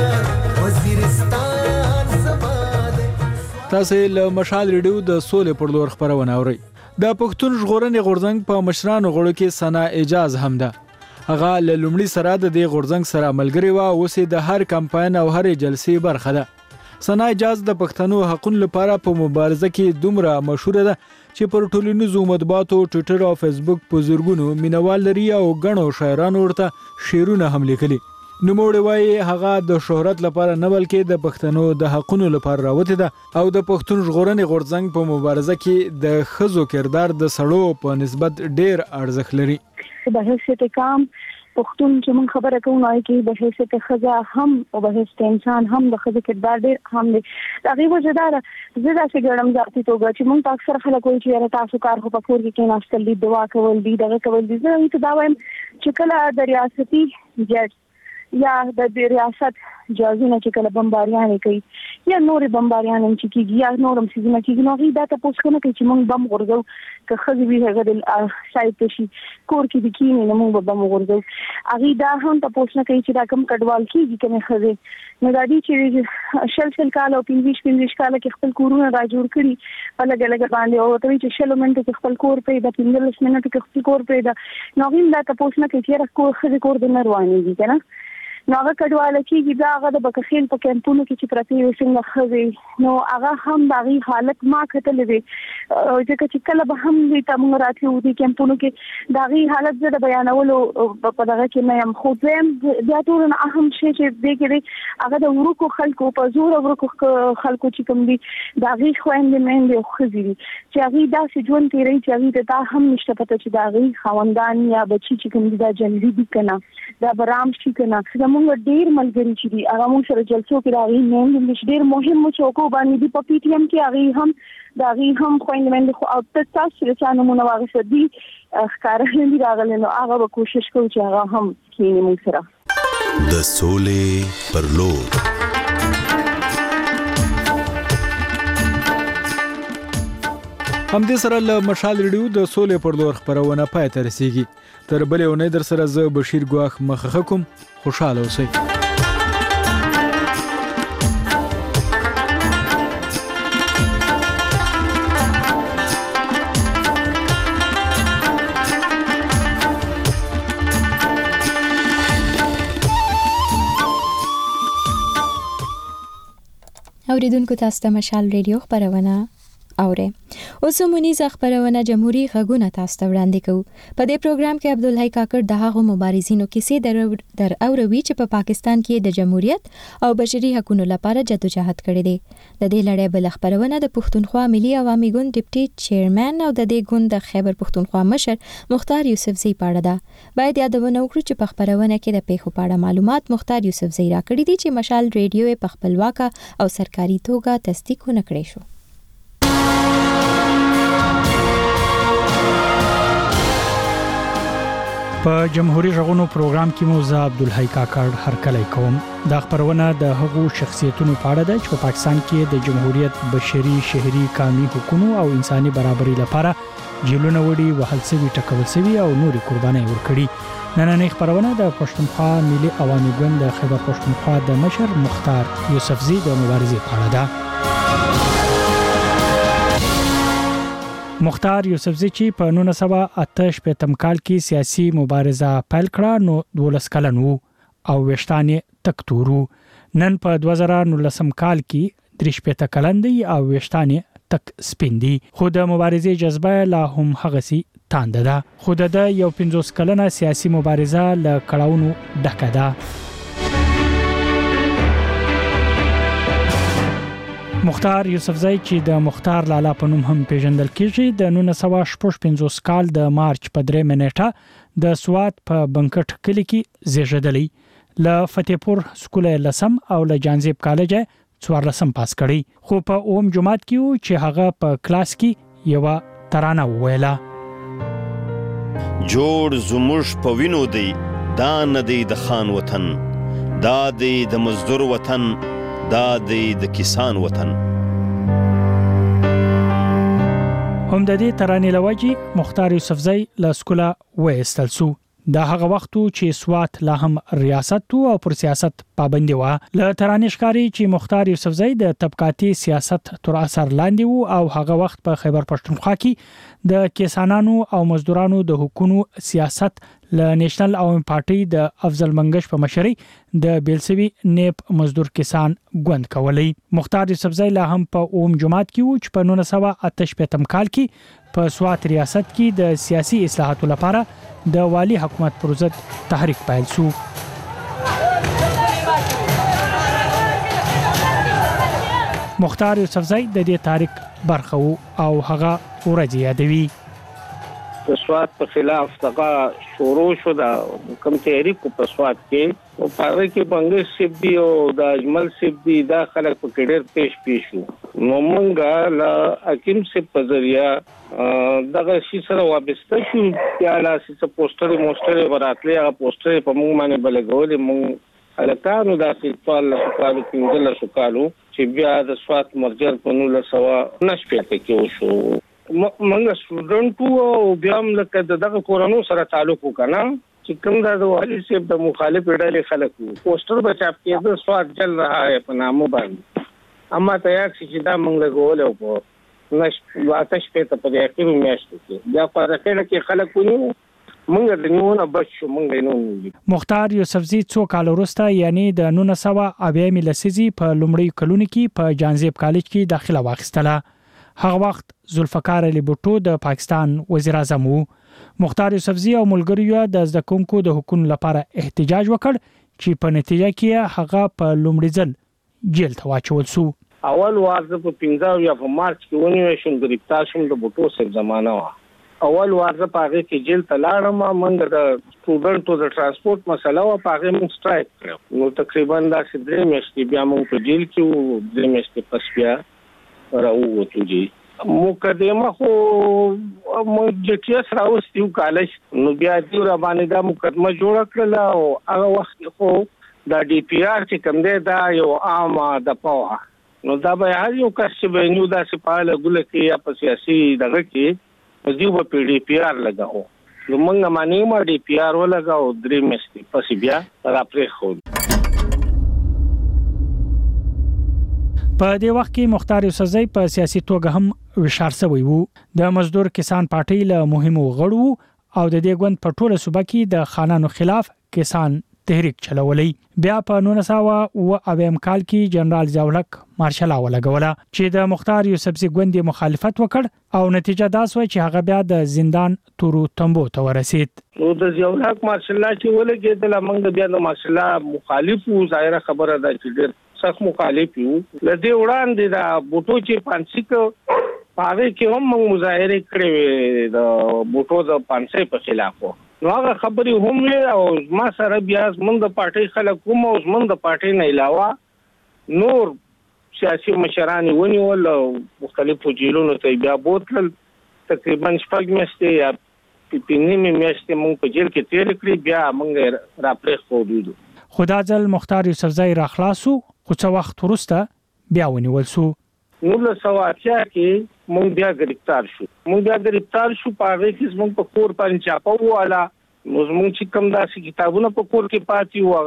وزیرستان زماده. تاسو له مشال ریډیو د سولې پر لور خبرونه اورئ. د پښتون ژغورنې غورځنګ په مشرانو غړو کې سنا اعجاز هم ده. هغه له لومړي سره د دې غورځنګ سره ملګری و او اوس د هر کمپاین او هر جلسې برخه ده. سنا اعجاز د پښتنو حقوقو لپاره په مبارزه کې دومره مشهور ده چې پر ټولنیزو مطبوعاتو ټوئیټر او فیسبوک په زورګونو مینوال لري او غنو شاعرانو ورته شعرونه هم لیکلي. نوموړی وایي هغه د شهرت لپاره نه بلکې د پښتنو د حقوقو لپاره راوته ده او د پښتون ژغورنې غورځنګ په مبارزه کې د خزو کردار د سړو په نسبت ډیر ارزښت لري. به هیڅ کام پښتون چې مون خبره کوم نو کې به هیڅ خزا هم او به هیڅ انسان هم د خزو کردار ډیر هم دی. دا غیبه جدار زدا چې ګړم ذاتي توګه چې مون اکثر خلک وایي چې تاسو کار خو په کور کې کې ناشتل دي دعا کول دي دغه کول دي زه ته دا وایم چې کله د ریاستي جج یا د ریاست جازونه چې کله بمباریان کوي یا نور بمباریان چې کیږي یا نورم سيزونه کیږي نو غي دا ته پوښتنه کوي چې موږ بم غورځو که خزي وی هغه د سایت شي کور کې د کینې نو موږ بم غورځو اغه دا هم ته پوښتنه کوي چې دا کوم کډوال کیږي کومه خزي نو دا دي چې شل شل کال او پنځه پنځه کال کې خپل کورونه را جوړ کړي په لګ لګ باندې او ته چې شل منټه کې خپل کور پیدا پنځه منټه کې خپل کور پیدا نو غي دا ته پوښتنه کوي چې کور خزي کور د نرواني دي کنه نو هغه کډواله کېږي دا هغه د بکخیل په کمپونو کې چې پرتی وي څنګه خزي نو هغه هم د هغې حالت ما کتلې دی ځکه چې کله به هم دوی ته موږ راتلو دي کمپونو کې د هغې حالت زه د بیانولو په دغه کې نه یم خو دویم بیا ټول نه اهم شی چې دی کې دی هغه د ورکو خلکو په زور ورکو خلکو چې کوم دي د هغې خویندې میندې او ښځې دي چې هغې داسې ژوند تېروي چې هغې ته دا هم نشته پته چې د هغې خاوندان یا بچي چې کوم دي دا جنګي دي که نه دا به رام شي که نه موږ ډیر ملګری چې دي هغه موږ سره جلسو کې راغلي نن چې ډیر مهم چوکو باندې دي په پی ټی ایم کې هغه هم دا هغه هم خويند مند خو او تاسو چې څنګه مونږ واغسه دي ښکارا نه راغلي نو هغه به کوشش کوي چې هغه هم کینې موږ سره د سولې پر لور هم دې سره له مشال ریډیو د سولې پر لور خبرونه پای ته رسیږي. تر بلې اونۍ در سره زه بشیر ګواخ مخه کوم. خوشاله اوسئ. اوریدونکو تاسو ته مشال ریډیو خبرونه اوره اوس مونږ خبرونه جمهوریت غږونه تاسو ته وړاندې کوو. په دې پروګرام کې عبدالحی کاکړ د هغو مبارزینو کیسې در در اوروي چې په پا پاکستان کې د جمهوریت او بشري حقوقو لپاره جدوجہد کړې دي. د دې لړۍ بل خبرونه د پښتونخوا ملي عوامي ګوند ډیپټي چیرمن او د دې ګوند د خیبر پښتونخوا مشر مختار یوسفزئی پاړه ده. باید یادونه وکړو چې په خبرونه کې د پیښو په اړه معلومات مختار یوسفزئی راکړي دي چې مشال ریډیو په خپلواکه او سرکاري توګه تصدیق نه کړی شو. په جمهوریت غونو پروګرام کې مو زه عبدالحی کاکړ هرکلی کوم. دا خبرونه د هغو شخصیتونو په اړه ده چې په پاکستان کې د جمهوریت بشري شهري قانوني حقوقو او انساني برابرۍ لپاره جیلونه وړي وهل سوي ټکول سوي او نوري قرباني ورکړي. نننۍ خبرونه د پښتونخوا ملي عوامي ګوند د خیبر پښتونخوا د مشر مختار یوسفزي د مبارزې په اړه ده. مختار یوسفزي چې په نولس سوه اته شپږم کال کې سیاسي مبارزه پیل کړه نو دولس کلن وو او وشتانې تکتورو. نن په دوه زره نولسم کال کې درې شپږ کلن دی او وشتانې تک سپیندي. خو د مبارزې جذبه لا هم هغسي تانده ده. خو د یو پنځوس کلنه سیاسي مبارزه له کړهونو ډکه ده. مختار یوسفزی چې د مختار لالا په نوم هم پیژندل کیږي د نولس سوه شپږ پنځوس کال د مارچ په درې منېټه د سوات په بنکټ کلی کې زیږیدلی. له فتحپور سکول لسم او له جانزیب کالج څوارلسم پاس کړی. خو په اوم جماعت کې و چې هغه په کلاس کې یو ترانه وویله. جوړ زموږ په وینو دی دا نه دی د خان وطن، دا دی د مزدور وطن، دا دی د کسان وطن. هم د دې ترانې لوجي مختار یوسفزی له سکوله وایستل سو. دا هغه وخت چې سوات لا هم ریاست او پر سیاست پابندي و. له ترانې ښکاری چې مختار یوسفزی د طبقاتي سیاست تر اثر لاندې وو او هغه وخت په خیبر پښتونخوا کې د کسانانو او مزدورانو د حقوقو سیاست له نېشنل عوامي پارټي د افضل منګش په مشرۍ د بیلسوي نیب مزدور کسان ګوند کولی. مختار یوسفزی لا هم په اوم جماعت کې و چې په نولس سوه اته شپږم کال کې په سوات ریاست کې د سیاسي اصلاحاتو لپاره د والی حکومت پر ضد تحریک پیل شو. مختار یوسفزی د دې تحریک برخه او هغه ورځ یادوي. د سوات په خلاف دغه شروع شو د کوم تحریک په سوات کې او پاره کې بنګش سیب دی او د اجمل سیب دی دا خلک په کډیر پیش پیش شو. نو مونږه لا حکیم سیب په ذریعہ دغه شي سره وابسته شو. یا لا څه پوسټر موسټر وراتلې هغه پوسټر په موږ باندې بلګول مونږ الکانو داسې ټول له کالو کې له شکالو چې بیا د سوات مرجر په نولس سوه نشپېته کې وشو. منګه سټوډنټ او بیا هم لکه دغه کورونو سره تعلق وکړه چې کوم د والی سیب د مخالف ډلې خلک پوسټر بچاپ کې د سوات جل رہا ہے په نامو باندې. اما تیار چې دا موږ له ګول او په نش واتش په ته په اخیرو میاشتو کې بیا په راکړه کې خلک ونیو موږ د نیونه بچو موږ نه. مختار یوسفزی څو کال وروسته یعنی د نولس سوه اویا لسیزې په لومړی کلونو کې په جانزیب کالج کې داخله واخیستله. هغه وخت ذوالفقار علي بوټو د پاکستان وزیر اعظم وو. مختار یوسفزی او ملګریو د زده کوونکو د حقوقو لپاره احتجاج وکړ چې په نتیجه کې هغه په لومړي ځل جیل ته واچول شو. اول وارزه په پنځه یا په مارچ کې ونیول شو گرفتار شوم د بوټو سره زمانہ وا. اول وارزه پاغه کې جیل ته لاړم موږ د سټوډنټو د ترانسپورت مسله وا پاغه موږ سټرایک کړو. نو تقریبا دا درې میاشتې بیا موږ په جیل کې وو. درې میاشتې پس بیا راووتو جی مقدمه خو موږ چې کیس راوستیو کالج نو بیا دې را باندې دا مقدمه جوړ کړل او هغه وخت خو دا ډي پی آر چې کوم دی دا یو عام د پوها نو دا به هر یو کس چې به نو دا سپاله ګل کې یا په سیاسي دغه کې دیو په ډي پی آر لګاو. نو موږ باندې ما ډي پی آر ولګاو درې میاشتې پس بیا را پرې خو. په دې وخت کې مختار یوسفزی په سیاسي توګه هم وشار شوی وو. د مزدور کسان پارټي له مهمو غړو او د دې ګوند په ټوله صوبه کې د خانانو خلاف کسان تحریک چلولې. بیا په نولس سوه اویا کال کې جنرال ضیاءالحق مارشال ولګوله چې د مختار یوسفزی ګوند مخالفت وکړ او نتیجه دا شو چې هغه بیا د زندان تورو تنبو ته ورسید. نو د ضیاءالحق مارشال چې ولګېدل موږ بیا د مارشال مخالف وو. ظاهره خبره ده چې ډېر سخت مخالف یو. لدې وړاندې دا بوټو چې پانسي کو پاره کې هم موږ مظاهره کړې د بوټو د پانسي په خلاف. نو هغه خبرې هم وي او ما سره بیا زمونږ د پارټي خلک کوم او زمونږ د پارټي نه علاوه نور سیاسي مشران ونیول او مختلفو جیلونو ته بیا بوتل تقریبا شپږ میاشتې یا پینځمه میاشتې موږ په جیل کې تیر کړی بیا موږ را پرې خو دوی خدا ځل مختار یوسفزئی را خلاصو خو څو وخت وروسته بیا ونیول شو. نو له سواتیا کې موږ بیا گرفتار شو موږ بیا گرفتار شو په هغه کې موږ په کور باندې چاپو والا نو موږ چې کوم داسې کتابونه په کور کې پاتې و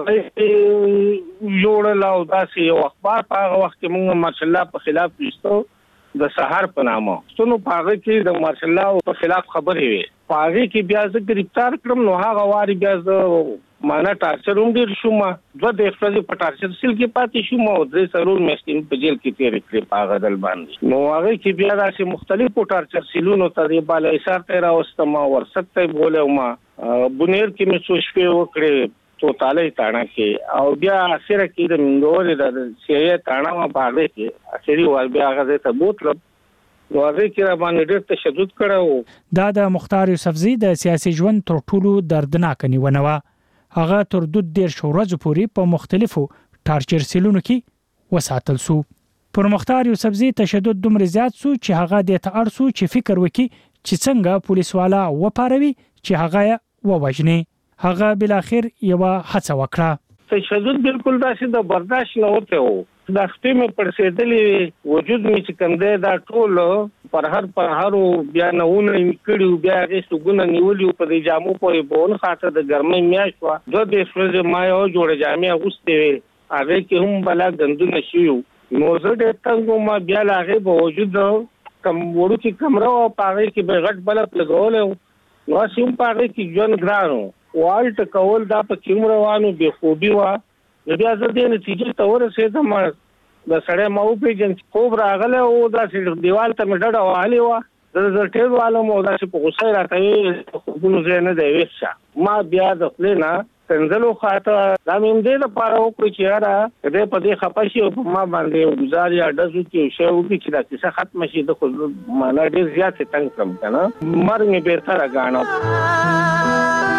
هغه جوړل او داسې یو اخبار په هغه وخت کې موږ ماشاءالله په خلاف پېستو د سحر په نامه ستونو په هغه کې د ماشاءالله په خلاف خبرې وي په هغه کې بیا زه گرفتار کړم نو هغه واري بیا زه مانا ټارچر هم ډیر شوم دوه د اخلاص په ټارچر سیل کې پاتې شوم او درې سرور میاشتې په جیل کې تیر کړې په هغه دل باندې نو هغه کې بیا راشي مختلفو ټارچر سیلونو ته بالا ایثار ته راوستم او ورسک ته بوله ما بنیر کې مې سوچ په وکړې تو تاله تانا کې او بیا اخر کې د منګوري د سیه تانا ما باندې کې اخري ور بیا هغه ته بوتل نو هغه کې را باندې ډېر تشدد کړو دا د مختار یوسفزئی د سیاسي ژوند تر ټولو دردناک نیونه و هغه تر دوه ډیر شورز پوري په مختلفو ټارچر سیلونو کې وساتل سو. پر مختار یوسفزئی تشدد دومره زیات سو چې هغه د تاړسو چې فکر وکي چې څنګه پولیس والا و پاروي چې هغه و وجني هغه بل اخر یو هڅه وکړه. تشدد بالکل داسې د برداشت نه وته وو د خپل مې پرسېدلې وجود مې چې کوم دی دا ټول پر هر پر هر بیا نه ونه کړیو بیا هغه سګونه نیولیو په دې جامو پورې بون خاطر د ګرمۍ میاشت وا دوه د فرز ما یو جوړ جامې اغوستې وي هغه کې هم بلا غندونه شیو نو زه د څنګه ما بیا لاغه په وجود کم وړو کې کمره او پاره کې به غټ بلپ لګول نو سیم پاره کې ځن ګرانو والټ کول دا په کوم روانو به خوبي وا بیا زه د نتیجې ته ورسېدم د سړی مو په جن خوب راغله او دا چې دیوال ته مې ډډه والی و د زرټیر والو مو دا چې په غوسه راته خوبونو زه نه دی وښه ما بیا د خپل نه تنزلو خاطر دا مې دې د پاره وکړ چې یاره دې په دې خپشي او ما باندې گزاري اډزو کې شی وکړي چې دا کیسه ختم شي د خو معنا ډیر زیات تنګ کم کنه مرګ مې بیرته راغانو.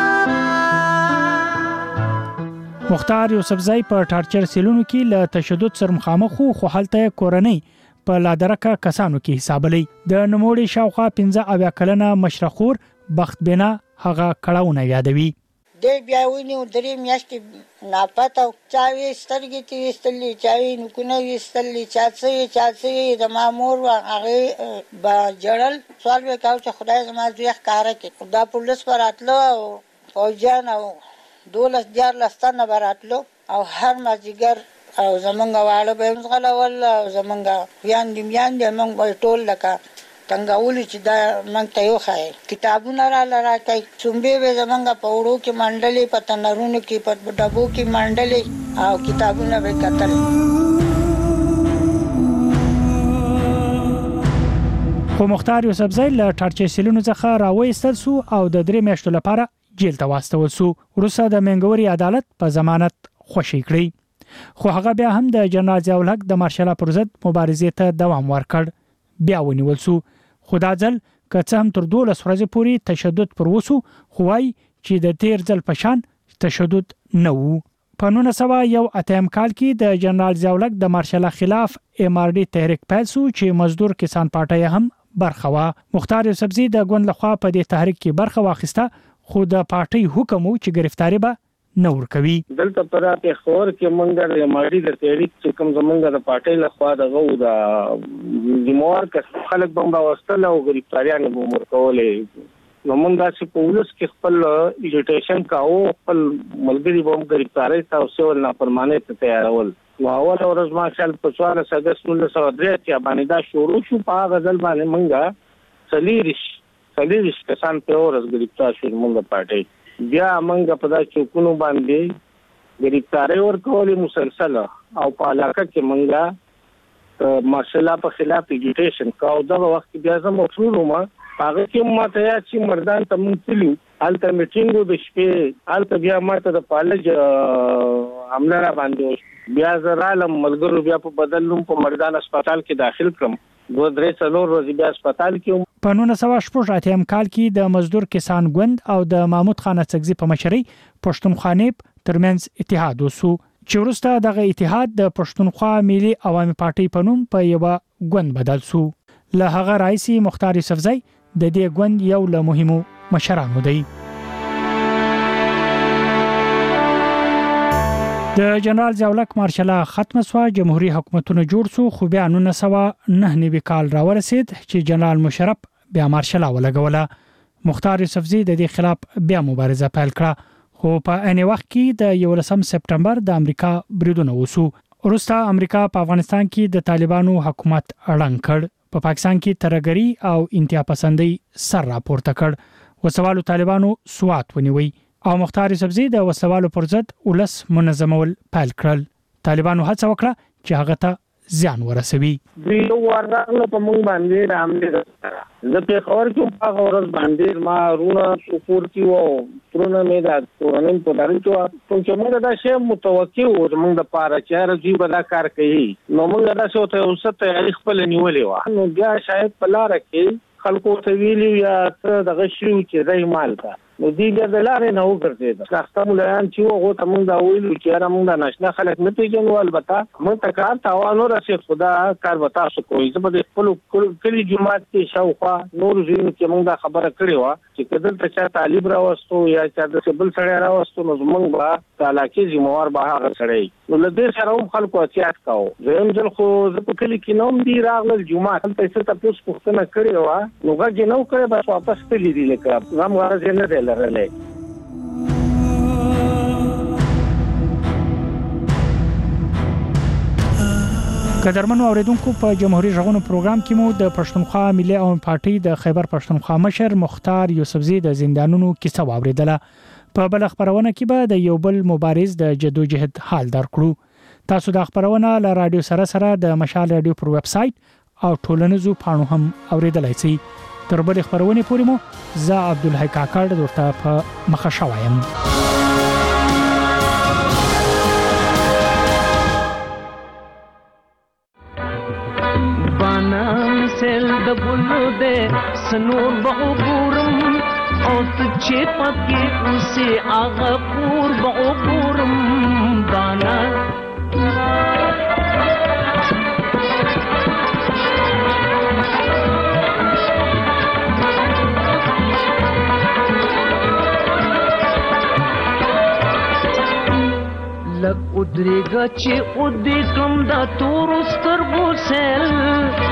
مختار یوسفزئی په ټارچر سیلونو کې له تشدد سره مخامخ خو حالته کورنۍ په لادرکه کسانو کې حسابلې د نموړي شاوخوا پنځه اویا کلنه مشرخور بخت بنا هغه کړهونه یادوي. د بیا ونیو درې میاشتې ناپاته چاوي سترګې تی ستلې چاوي نکونه ستلې چاڅې چاڅې د مامور هغه با جړل سوال وکاو چې خدای زما زوی ښکارا کې خدا پولیس وراتلو او جان او دولس دیار لستانه براتلو او هر مازیګر او زمونږ واړه به مزغلول او زمونږ بیان دی بیان دی موږ به ټول لکه څنګه چې دا موږ ته یو خای کتابونه را لراکای څومبه به زمونږ په وړو کې منډلې په تنرونو کې په ډبو کې منډلې او کتابونه به کتل. خو مختار یوسفزئی له ټارچر سیلونو څخه راوېستل سو او د درې میاشتو لپاره جیل ته واستول سو وروسته د منګوري عدالت په ضمانت خوشی کړی خو هغه بیا هم د جنرال ضیاء الحق د مارشال پر ضد مبارزې ته دوام ورکړ بیا ونیول سو خو دا ځل که څه هم تر دولس ورځې پورې تشدد پر وسو خو وايي چې د تیر ځل په شان تشدد نه وو. په نولس سوه یو اتم کال کې د جنرال ضیاء الحق د مارشال خلاف ام ار ډي تحریک پیل سو چې مزدور کسان پارټي هم برخه وا. مختار یوسفزئی د ګوند لخوا په دې تحریک کې برخه واخیسته خو د پارټي حکم وو چې گرفتاری به نه ورکوي. دلته پراته خور کې مونږ د ماډي د تحریک چې کوم زمونږ د پارټي لخوا دغه و د جمهور کس خلک بم راوستل او گرفتاریان به ورکولې نو مونږ دا چې په ولس کې خپل ایجیټیشن کاوه خپل ملګری بم گرفتاری تاسو ول نافرمانه ته تیارول نو اول ورځ ما خپل په څوارلس اگست نولس سوه درې اتیا باندې دا شروع شو په غزل باندې مونږه سلیریش سلیریش کسان په ورځ گرفتار شول مونږ پارټي بیا مونږ په دا چوکونو باندې گرفتاری ورکولې مسلسل او په علاقه کې مونږه مارشال په خلاف ایجیټیشن کاو دا وخت بیا زموږ مفروض ما هغه کې ماته یا چې مردان ته مونږ تلو الته میټینګو د شپې الته بیا ماته د پالج حمله را باندې بیا زرالم ملګرو بیا په بدلوم په مردان هسپتال کې داخل کړم دوه درې څلور ورځې بیا هسپتال کې په نولس سوه شپږ اتیا کال کې د مزدور کسان ګوند او د محمود خان اڅکزي په مشرۍ پښتونخوا ترمنځ اتحاد وسو چې وروسته دغه اتحاد د پښتونخوا ملي عوامي پارټي په نوم په یو ګوند بدل سو. له هغه رئیس مختار یوسفزئی د دې ګوند یو له مهمو مشرانو دی. د جنرال ضیاءالحق مارشاله ختم سو، جمهوریت حکومتونه جوړ سو، خو بیا نو سوا نه نیوي کال راورسید چې جنرال مشرف بیا مارشاله ولګوله. مختار یوسفزي د دې خلاف بیا مبارزه پیل کړه، خو په ان وخت کې د یولسم سپټمبر د امریکا بریدونه وسو. وروسته امریکا په افغانستان کې د طالبانو حکومت اړنګ کړ، په پاکستان کې ترهګری او انتها پسندي سر راپورته کړ، وسوالو طالبانو سوات ونیوي او مختار یوسفزي د وسوالو پر ضد ولس منظمول پیل کړل. طالبانو هڅه وکړه چې هغه ته ځان ورسوي. دوی ورغله په موږ باندې رامل د پیښور کې په ورځ باندې ما رونه شکر کی وو ترونه مې دا تورنن په دارو ته چې موږ دا شی متوقع وو موږ د پاره چې راځي به دا کار کوي، نو موږ دا څه ته اوسه تیاری خپل نیولې و، نو بیا شاید په لار کې خلکو ته ویلی یا ته دغه شی چې دای مال کا نو دیګر د لارې نه وګرځید. ځکه مولایان چې وغه ته موږ دا ویلو چې را موږ د ناشنا خلک نه پیژنو، البته موږ ته کار تاوانو رسید خدا کار وتا شو کوی. زه په خپل کلی جماعت کې شاوخوا نور ځین چې موږ دا خبره کړې و چې کدل ته چا طالب راوستو یا چا د سبل سړی راوستو، نو موږ به تعالی کې ذمہوار به هغه سړی نو لدې سره هم خلکو احتیاط کاوه. زم ځل خو زه په کلی کې نوم دی راغل جماعت ته څه تاسو پوښتنه کړې و، نو غږ نه وکړې بس واپس تللی دی لکه زم غرض نه دی لرلې. قدرمنو اوریدونکو، په جمهوریت ژغورنې پروګرام کې مو د پښتونخوا ملي عوامي پارټي د خیبر پښتونخوا مشر مختار یوسفزي د زندانونو کیسه واوریدله. په بل خبرونه کې به د یو بل مبارز د جدوجہد حال درکړو. تاسو د خبرونه له رادیو سره سره د مشال رادیو پر ویب سټ او ټولنیزو پاڼو هم اوریدلای شئ. تر بل خبرونه پورې مو زه عبدالحی کاکړ درته په مخه شوایم. سل د بولو دے سنور بہو گورم اوت چې پکې اوسه هغه پور بہو گورم بانا لک ادریگا چې ادی کم دا تور سترګو سل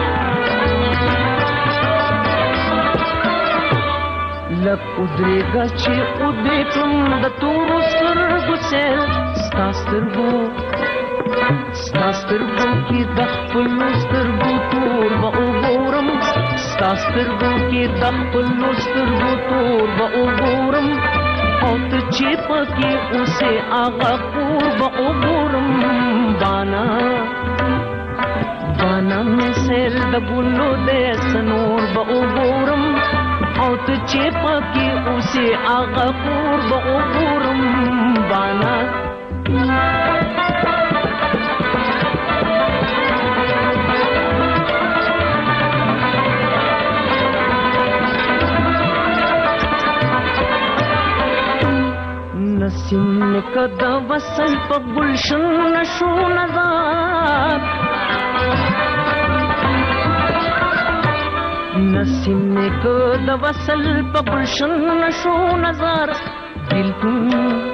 لک ادریگا چې ادی کم دا تور سترګو سل ستا سترګو ستا سترګو کې د خپل سترګو تور به وګورم ستا سترګو کې د خپل سترګو تور به وګورم او ته چې پکې اوسه هغه کور به وګورم بانا بانا مې سیل د ګلو دې سنور به وګورم او ته چې پکې اوسه هغه کور به وګورم بانا نسیم کدا وصل په گلشن نشو نظر نسیم کدا وصل په گلشن نشو نظر دلتون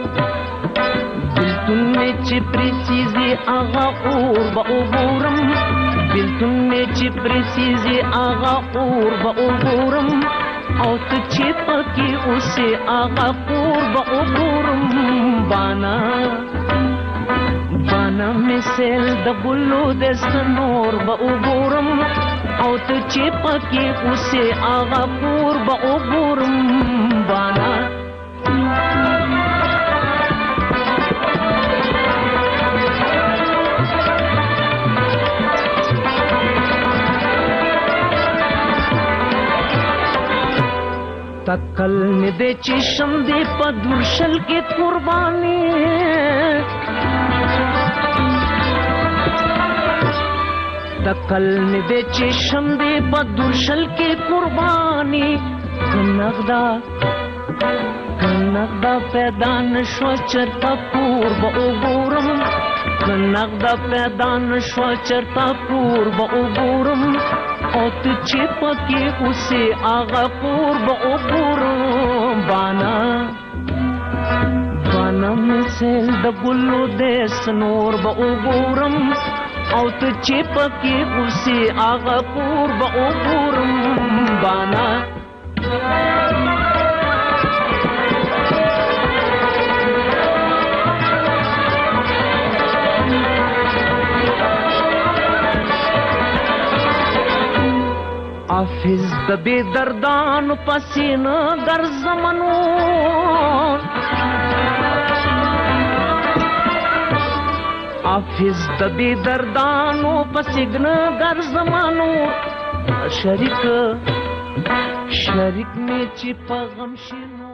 دلتون میں چپری سیزی آغا اور با اوبورم دلتون میں چپری سیزی آغا اور با اوبورم او ته چې پکې اوسه هغه کور به وګورم بانا بانا مې سیل د ګلو د سنور به وګورم او ته چې پکې اوسه هغه کور به وګورم بانا تکل نه دې چې شم دې په درشل کې قرباني تکل نه دې چې شم دې په درشل کې قرباني کنغدا کنغدا پیدا نشو چرتا کور به وګورم کنغدا پیدا نشو چرتا کور به وګورم او ته چې پکې اوسې هغه کور به وګورم بانا بانا مثل د ګلو د سنور به وګورم او ته چې پکې اوسې هغه کور به وګورم بانا حافظ د بے دردانو پسینه ګرځمنو حافظ د بے دردانو پسینه ګرځمنو شریک شریک می چې په غم شینو